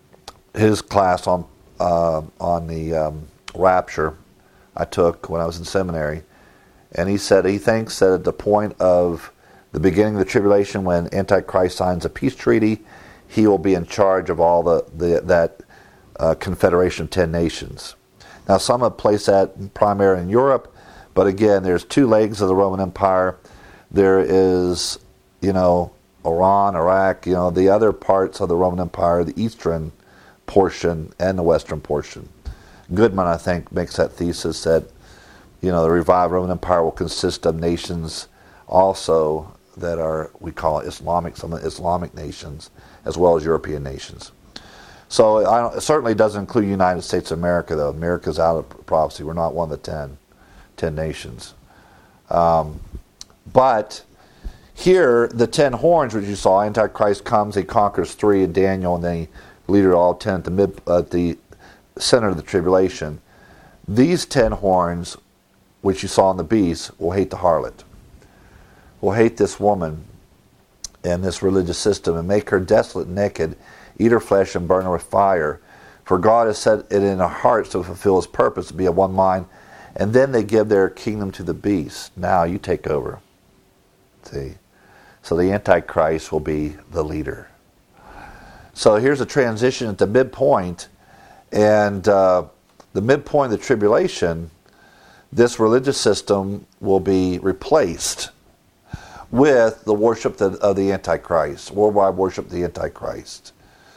his class on uh, on the um, rapture I took when I was in seminary. And he said he thinks that at the point of the beginning of the tribulation, when Antichrist signs a peace treaty, he will be in charge of all the, the that uh, confederation of ten nations. Now, some have placed that primarily in Europe, but again, there's two legs of the Roman Empire. There is, you know, Iran, Iraq, you know, the other parts of the Roman Empire, the eastern portion and the western portion. Goodman, I think, makes that thesis that, you know, the revived Roman Empire will consist of nations also that are, we call Islamic, some of the Islamic nations, as well as European nations. So I don't, it certainly doesn't include the United States of America, though. America's out of prophecy. We're not one of the ten, ten nations. Um, but here, the ten horns, which you saw, Antichrist comes, he conquers three in Daniel, and then he leader all ten at the, mid, at the center of the tribulation. These ten horns, which you saw in the beast, will hate the harlot, will hate this woman and this religious system, and make her desolate and naked, eat her flesh and burn her with fire. For God has set it in our hearts to fulfill his purpose, to be of one mind. And then they give their kingdom to the beast. Now you take over. See? So the Antichrist will be the leader. So here's a transition at the midpoint, and uh, the midpoint of the tribulation, this religious system will be replaced with the worship of the Antichrist, worldwide worship of the Antichrist.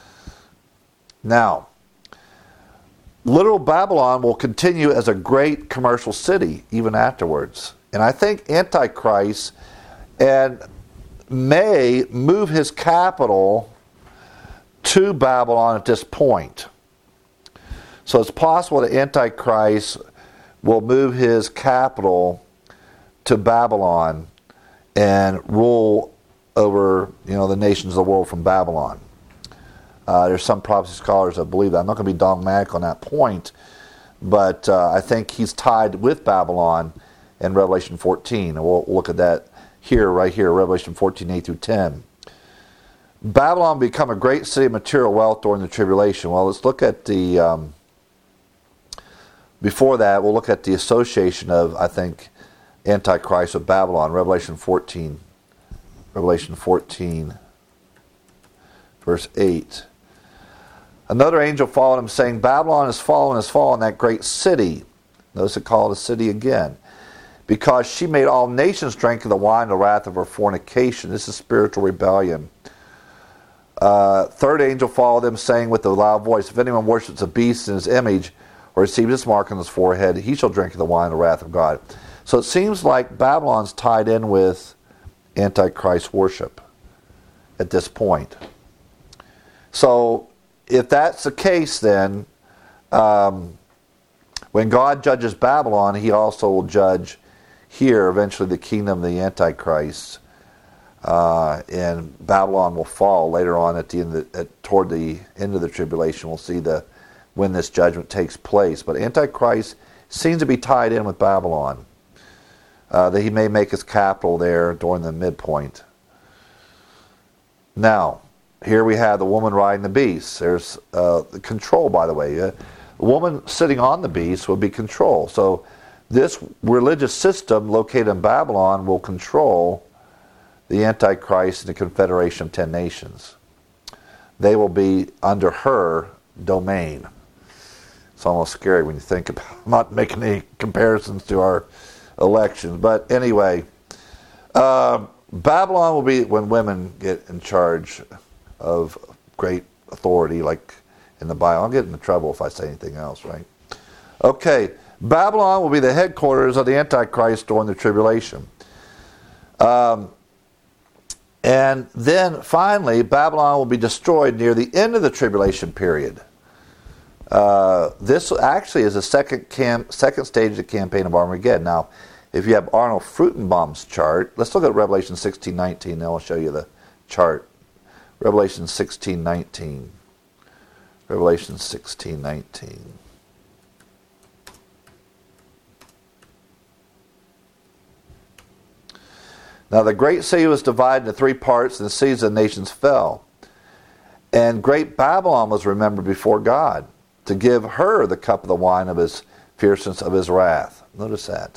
Now, literal Babylon will continue as a great commercial city even afterwards. And I think Antichrist and may move his capital to Babylon at this point. So it's possible that Antichrist will move his capital to Babylon and rule over, you know, the nations of the world from Babylon. Uh, there's some prophecy scholars that believe that. I'm not going to be dogmatic on that point, but uh, I think he's tied with Babylon in Revelation fourteen. And we'll look at that here, right here, Revelation fourteen, eight through ten. Babylon will become a great city of material wealth during the tribulation. Well, let's look at the, um, before that, we'll look at the association of, I think, Antichrist with Babylon. Revelation fourteen. Revelation fourteen, verse eight. Another angel followed him, saying, Babylon is fallen, is fallen, that great city. Notice it called a city again. Because she made all nations drink of the wine of the wrath of her fornication. This is spiritual rebellion. Uh, third angel followed him, saying with a loud voice, if anyone worships a beast in his image, or receives his mark on his forehead, he shall drink of the wine of the wrath of God. So it seems like Babylon's tied in with Antichrist worship at this point. So if that's the case, then um, when God judges Babylon, he also will judge here eventually the kingdom of the Antichrist, uh, and Babylon will fall later on at the end of the, at, toward the end of the tribulation. We'll see the when this judgment takes place. But Antichrist seems to be tied in with Babylon. Uh, that he may make his capital there during the midpoint. Now, here we have the woman riding the beast. There's uh, control, by the way. Uh, the woman sitting on the beast will be control. So this religious system located in Babylon will control the Antichrist and the Confederation of Ten Nations. They will be under her domain. It's almost scary when you think about it. I'm not making any comparisons to our elections. But anyway, uh, Babylon will be when women get in charge of great authority, like in the Bible. I'll get into trouble if I say anything else, right? Okay, Babylon will be the headquarters of the Antichrist during the tribulation. Um, and then finally, Babylon will be destroyed near the end of the tribulation period. Uh, this actually is the second cam- second stage of the campaign of Armageddon. Now, if you have Arnold Fruchtenbaum's chart, let's look at Revelation sixteen nineteen. Then I'll show you the chart. Revelation sixteen nineteen. Revelation sixteen nineteen. Now the great city was divided into three parts, and the cities of the nations fell. And great Babylon was remembered before God, to give her the cup of the wine of his fierceness, of his wrath. Notice that.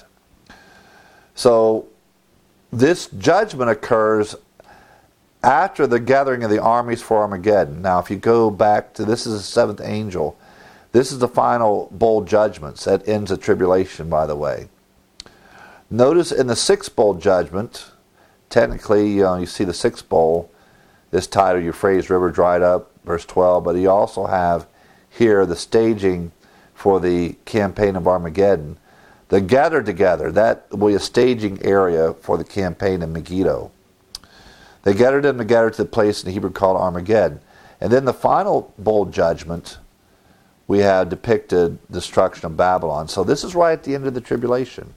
So this judgment occurs after the gathering of the armies for Armageddon. Now if you go back to, this is the seventh angel. This is the final bowl judgments. That ends the tribulation, by the way. Notice in the sixth bowl judgment, technically, you know, you see the sixth bowl, this tidal Euphrates River dried up, verse twelve, but you also have here the staging for the campaign of Armageddon. They gathered together. That will be a staging area for the campaign in Megiddo. They gathered them together to the place in the Hebrew called Armageddon. And then the final bowl judgment, we have depicted destruction of Babylon. So this is right at the end of the tribulation.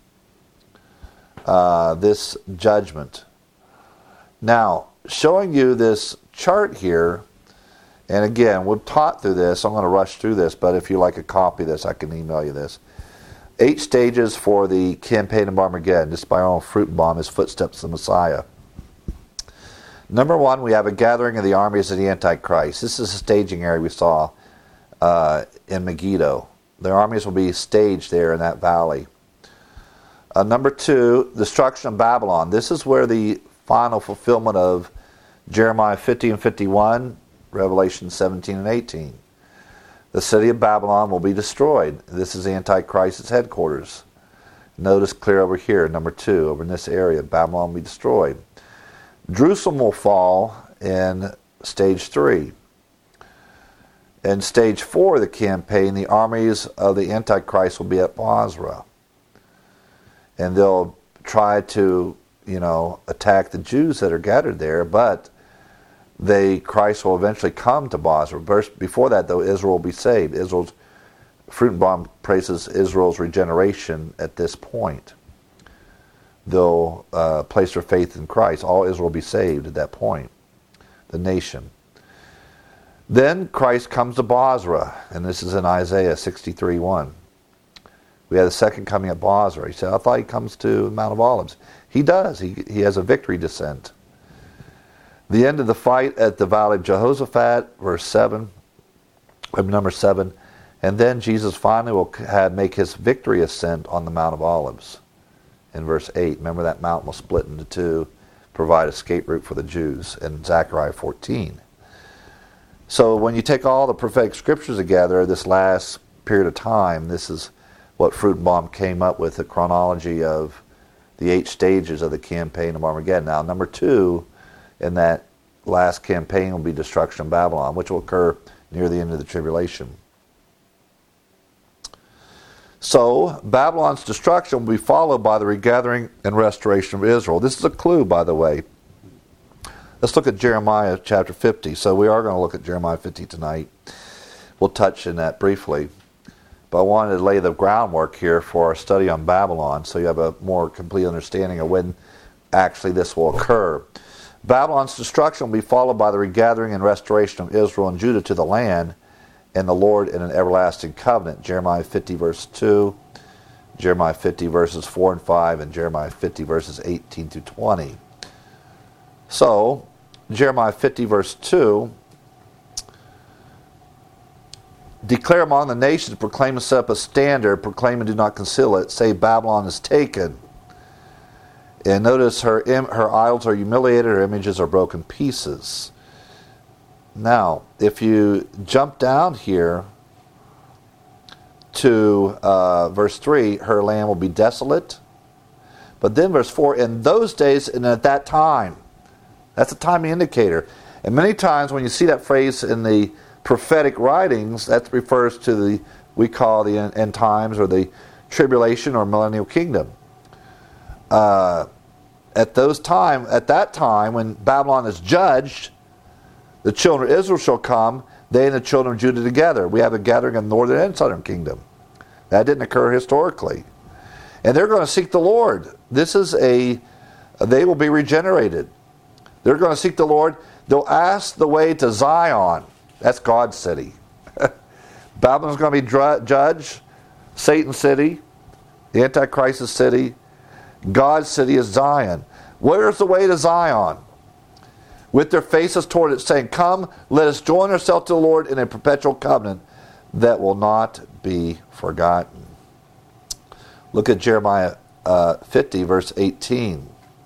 Uh, this judgment. Now, showing you this chart here, and again, we've taught through this. I'm going to rush through this, but if you like a copy of this, I can email you this. Eight stages for the campaign of Armageddon. This is by Arnold Fruchtenbaum, His Footsteps of the Messiah. Number one, we have a gathering of the armies of the Antichrist. This is a staging area we saw uh, in Megiddo. Their armies will be staged there in that valley. Uh, number two, destruction of Babylon. This is where the final fulfillment of Jeremiah fifty and fifty-one, Revelation seventeen and eighteen. The city of Babylon will be destroyed. This is Antichrist's headquarters. Notice clear over here, number two, over in this area, Babylon will be destroyed. Jerusalem will fall in stage three. In stage four of the campaign, the armies of the Antichrist will be at Basra. And they'll try to, you know, attack the Jews that are gathered there, but they, Christ will eventually come to Basra. Before that, though, Israel will be saved. Israel's, Fruchtenbaum praises Israel's regeneration at this point. They'll uh, place their faith in Christ. All Israel will be saved at that point, the nation. Then Christ comes to Basra, and this is in Isaiah sixty-three one. We have the second coming at Basra. He said, I thought he comes to the Mount of Olives. He does. He, he has a victory descent. The end of the fight at the Valley of Jehoshaphat, verse seven, number seven. And then Jesus finally will have, make his victory ascent on the Mount of Olives in verse eight. Remember that mountain will split into two, provide a escape route for the Jews in Zechariah fourteen. So when you take all the prophetic scriptures together, this last period of time, this is what Fruchtenbaum came up with, the chronology of the eight stages of the campaign of Armageddon. Now, number two in that last campaign will be destruction of Babylon, which will occur near the end of the tribulation. So, Babylon's destruction will be followed by the regathering and restoration of Israel. This is a clue, by the way. Let's look at Jeremiah chapter fifty. So we are going to look at Jeremiah fifty tonight. We'll touch on that briefly. But I wanted to lay the groundwork here for our study on Babylon so you have a more complete understanding of when actually this will occur. Babylon's destruction will be followed by the regathering and restoration of Israel and Judah to the land and the Lord in an everlasting covenant. Jeremiah fifty verse two, Jeremiah fifty verses four and five, and Jeremiah fifty verses eighteen to twenty. So, Jeremiah fifty verse two, declare among the nations, proclaim and set up a standard, proclaim and do not conceal it, say Babylon is taken. And notice her her idols are humiliated, her images are broken pieces. Now, if you jump down here to uh, verse three, her land will be desolate. But then verse four, in those days and at that time. That's a timing indicator. And many times when you see that phrase in the prophetic writings, that refers to the, we call the end times or the tribulation or millennial kingdom. Uh, at those time, at that time when Babylon is judged, the children of Israel shall come, they and the children of Judah together. We have a gathering of the northern and southern kingdom. That didn't occur historically. And they're going to seek the Lord. This is a, they will be regenerated. They're going to seek the Lord. They'll ask the way to Zion. That's God's city. Babylon's going to be dr- judged. Satan's city. The Antichrist's city. God's city is Zion. Where's the way to Zion? With their faces toward it, saying, come, let us join ourselves to the Lord in a perpetual covenant that will not be forgotten. Look at Jeremiah uh, fifty, verse eighteen.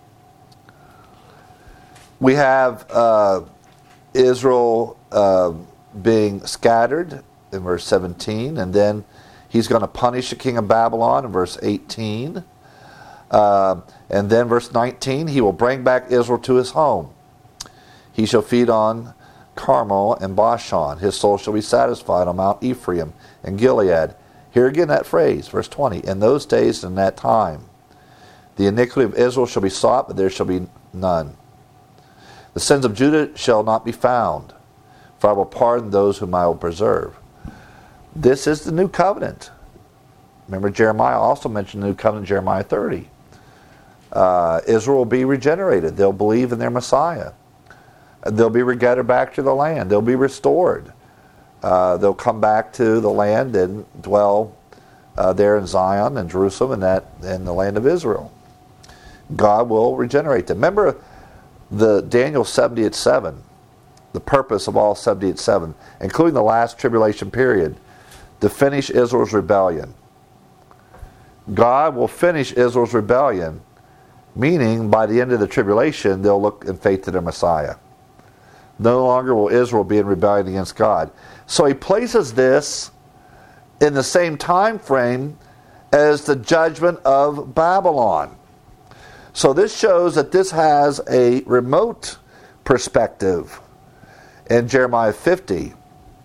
We have uh, Israel uh, being scattered in verse seventeen, and then he's going to punish the king of Babylon in verse eighteen. Uh, and then verse nineteen, he will bring back Israel to his home. He shall feed on Carmel and Bashan. His soul shall be satisfied on Mount Ephraim and Gilead. Here again that phrase, verse twenty, in those days and in that time, the iniquity of Israel shall be sought, but there shall be none. The sins of Judah shall not be found, for I will pardon those whom I will preserve. This is the new covenant. Remember, Jeremiah also mentioned the new covenant in Jeremiah thirty. Uh, Israel will be regenerated. They'll believe in their Messiah. They'll be regathered back to the land. They'll be restored. Uh, they'll come back to the land and dwell uh, there in Zion and Jerusalem and that in the land of Israel. God will regenerate them. Remember the Daniel seventy at seven, the purpose of all seventy at seven, including the last tribulation period, to finish Israel's rebellion. God will finish Israel's rebellion, meaning by the end of the tribulation, they'll look in faith to their Messiah. No longer will Israel be in rebellion against God. So he places this in the same time frame as the judgment of Babylon. So this shows that this has a remote perspective in Jeremiah fifty.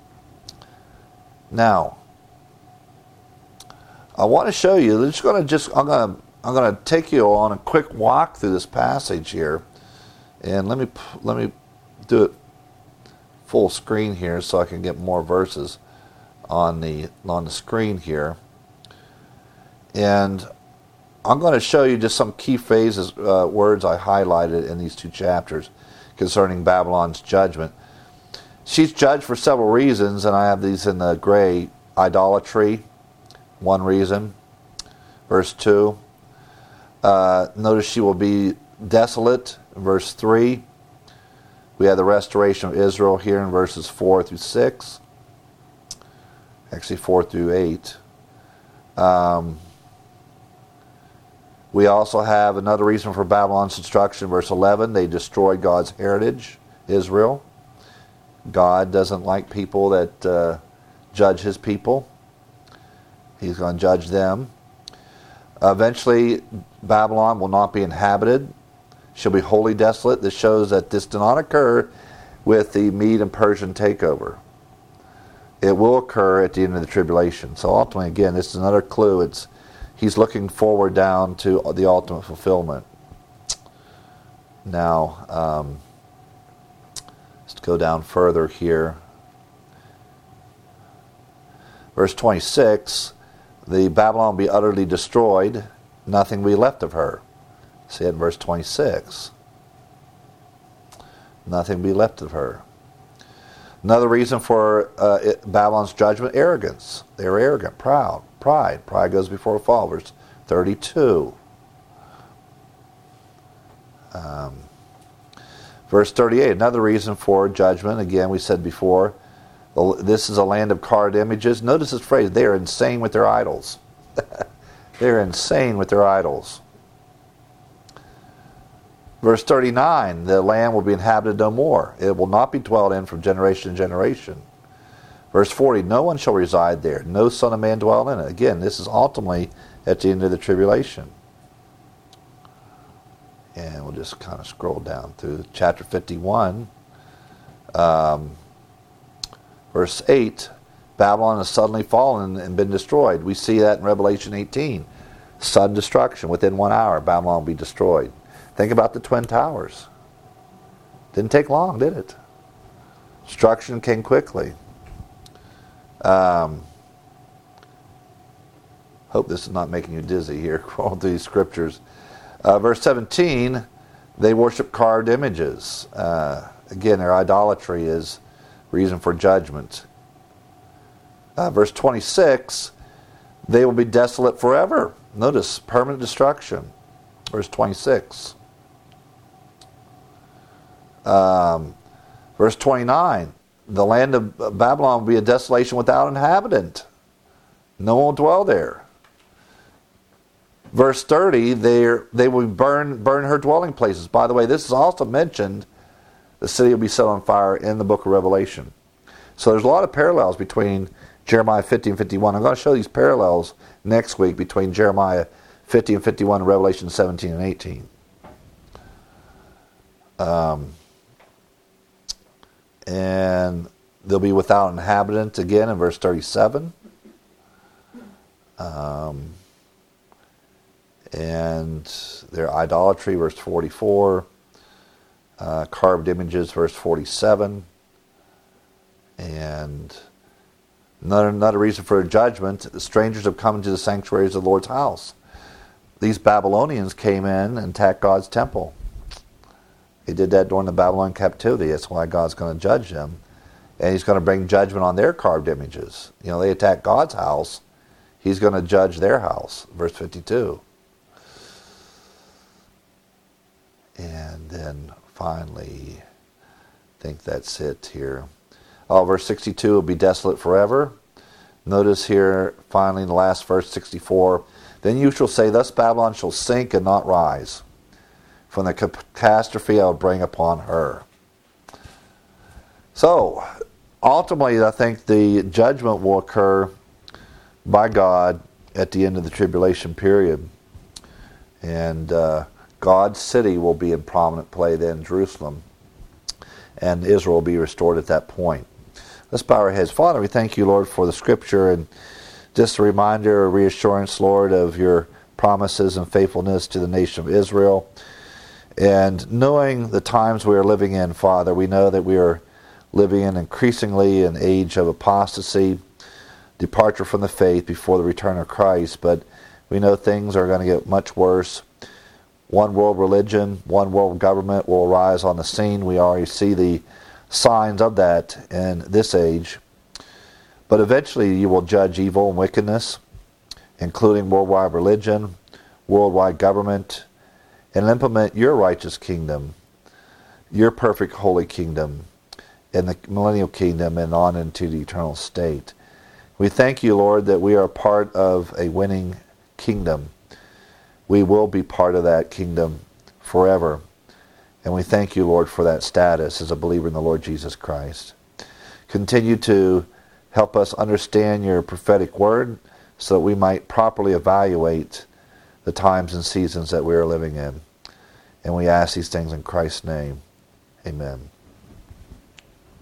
Now, I want to show you. I'm just going to just I'm going to I'm going to take you on a quick walk through this passage here, and let me let me do it full screen here so I can get more verses on the on the screen here. And I'm going to show you just some key phrases, uh, words I highlighted in these two chapters concerning Babylon's judgment. She's judged for several reasons, and I have these in the gray. Idolatry, one reason. Verse two. Uh, notice she will be desolate, verse three. We have the restoration of Israel here in verses four through six. Actually, four through eight. Um, we also have another reason for Babylon's destruction, verse eleven. They destroyed God's heritage, Israel. God doesn't like people that uh, judge his people. He's going to judge them. Eventually, Babylon will not be inhabited. She'll be wholly desolate. This shows that this did not occur with the Mede and Persian takeover. It will occur at the end of the tribulation. So ultimately, again, this is another clue. It's he's looking forward down to the ultimate fulfillment. Now, um, let's go down further here. Verse twenty-six, the Babylon will be utterly destroyed, nothing will be left of her. See it in verse twenty-six. Nothing will be left of her. Another reason for uh, it, Babylon's judgment, arrogance. They were arrogant, proud, pride. Pride goes before a fall. Verse thirty-two. Um, verse thirty-eight, another reason for judgment. Again, we said before, this is a land of carved images. Notice this phrase, they are insane with their idols. They're insane with their idols. Verse thirty-nine, the land will be inhabited no more. It will not be dwelled in from generation to generation. Verse forty, no one shall reside there. No son of man dwell in it. Again, this is ultimately at the end of the tribulation. And we'll just kind of scroll down through chapter fifty-one. Um, verse eight, Babylon has suddenly fallen and been destroyed. We see that in Revelation eighteen. Sudden destruction. Within one hour, Babylon will be destroyed. Think about the Twin Towers. Didn't take long, did it? Destruction came quickly. Um, hope this is not making you dizzy here, crawling through these scriptures. Uh, verse seventeen, they worship carved images. Uh, again, their idolatry is reason for judgment. Uh, verse twenty-six, they will be desolate forever. Notice, permanent destruction. Verse twenty-six. Um, verse twenty-nine, the land of Babylon will be a desolation without inhabitant. No one will dwell there. Verse thirty, they they will burn burn her dwelling places. By the way, this is also mentioned, the city will be set on fire in the book of Revelation. So there's a lot of parallels between Jeremiah fifty and fifty-one. I'm going to show these parallels next week between Jeremiah fifty and fifty-one and Revelation seventeen and eighteen. Um, and they'll be without inhabitant again in verse thirty-seven. Um, and their idolatry, verse forty-four. Uh, carved images, verse forty-seven. And another, another reason for judgment, the strangers have come into the sanctuaries of the Lord's house. These Babylonians came in and attacked God's temple. They did that during the Babylon captivity. That's why God's going to judge them. And he's going to bring judgment on their carved images. You know, they attacked God's house. He's going to judge their house. Verse fifty-two. And then finally, I think that's it here. Oh, verse sixty-two, will be desolate forever. Notice here, finally, in the last verse, sixty-four, then you shall say, thus Babylon shall sink and not rise from the catastrophe I will bring upon her. So, ultimately, I think the judgment will occur by God at the end of the tribulation period. And uh, God's city will be in prominent play then, Jerusalem. And Israel will be restored at that point. Let's bow our heads. Father, we thank you, Lord, for the scripture and just a reminder, a reassurance, Lord, of your promises and faithfulness to the nation of Israel. And knowing the times we are living in, Father, we know that we are living in increasingly an age of apostasy, departure from the faith before the return of Christ. But we know things are going to get much worse. One world religion, one world government will arise on the scene. We already see the signs of that in this age. But eventually you will judge evil and wickedness, including worldwide religion, worldwide government, and implement your righteous kingdom, your perfect holy kingdom, in the millennial kingdom and on into the eternal state. We thank you, Lord, that we are part of a winning kingdom. We will be part of that kingdom forever. And we thank you, Lord, for that status as a believer in the Lord Jesus Christ. Continue to help us understand your prophetic word so that we might properly evaluate the times and seasons that we are living in. And we ask these things in Christ's name. Amen.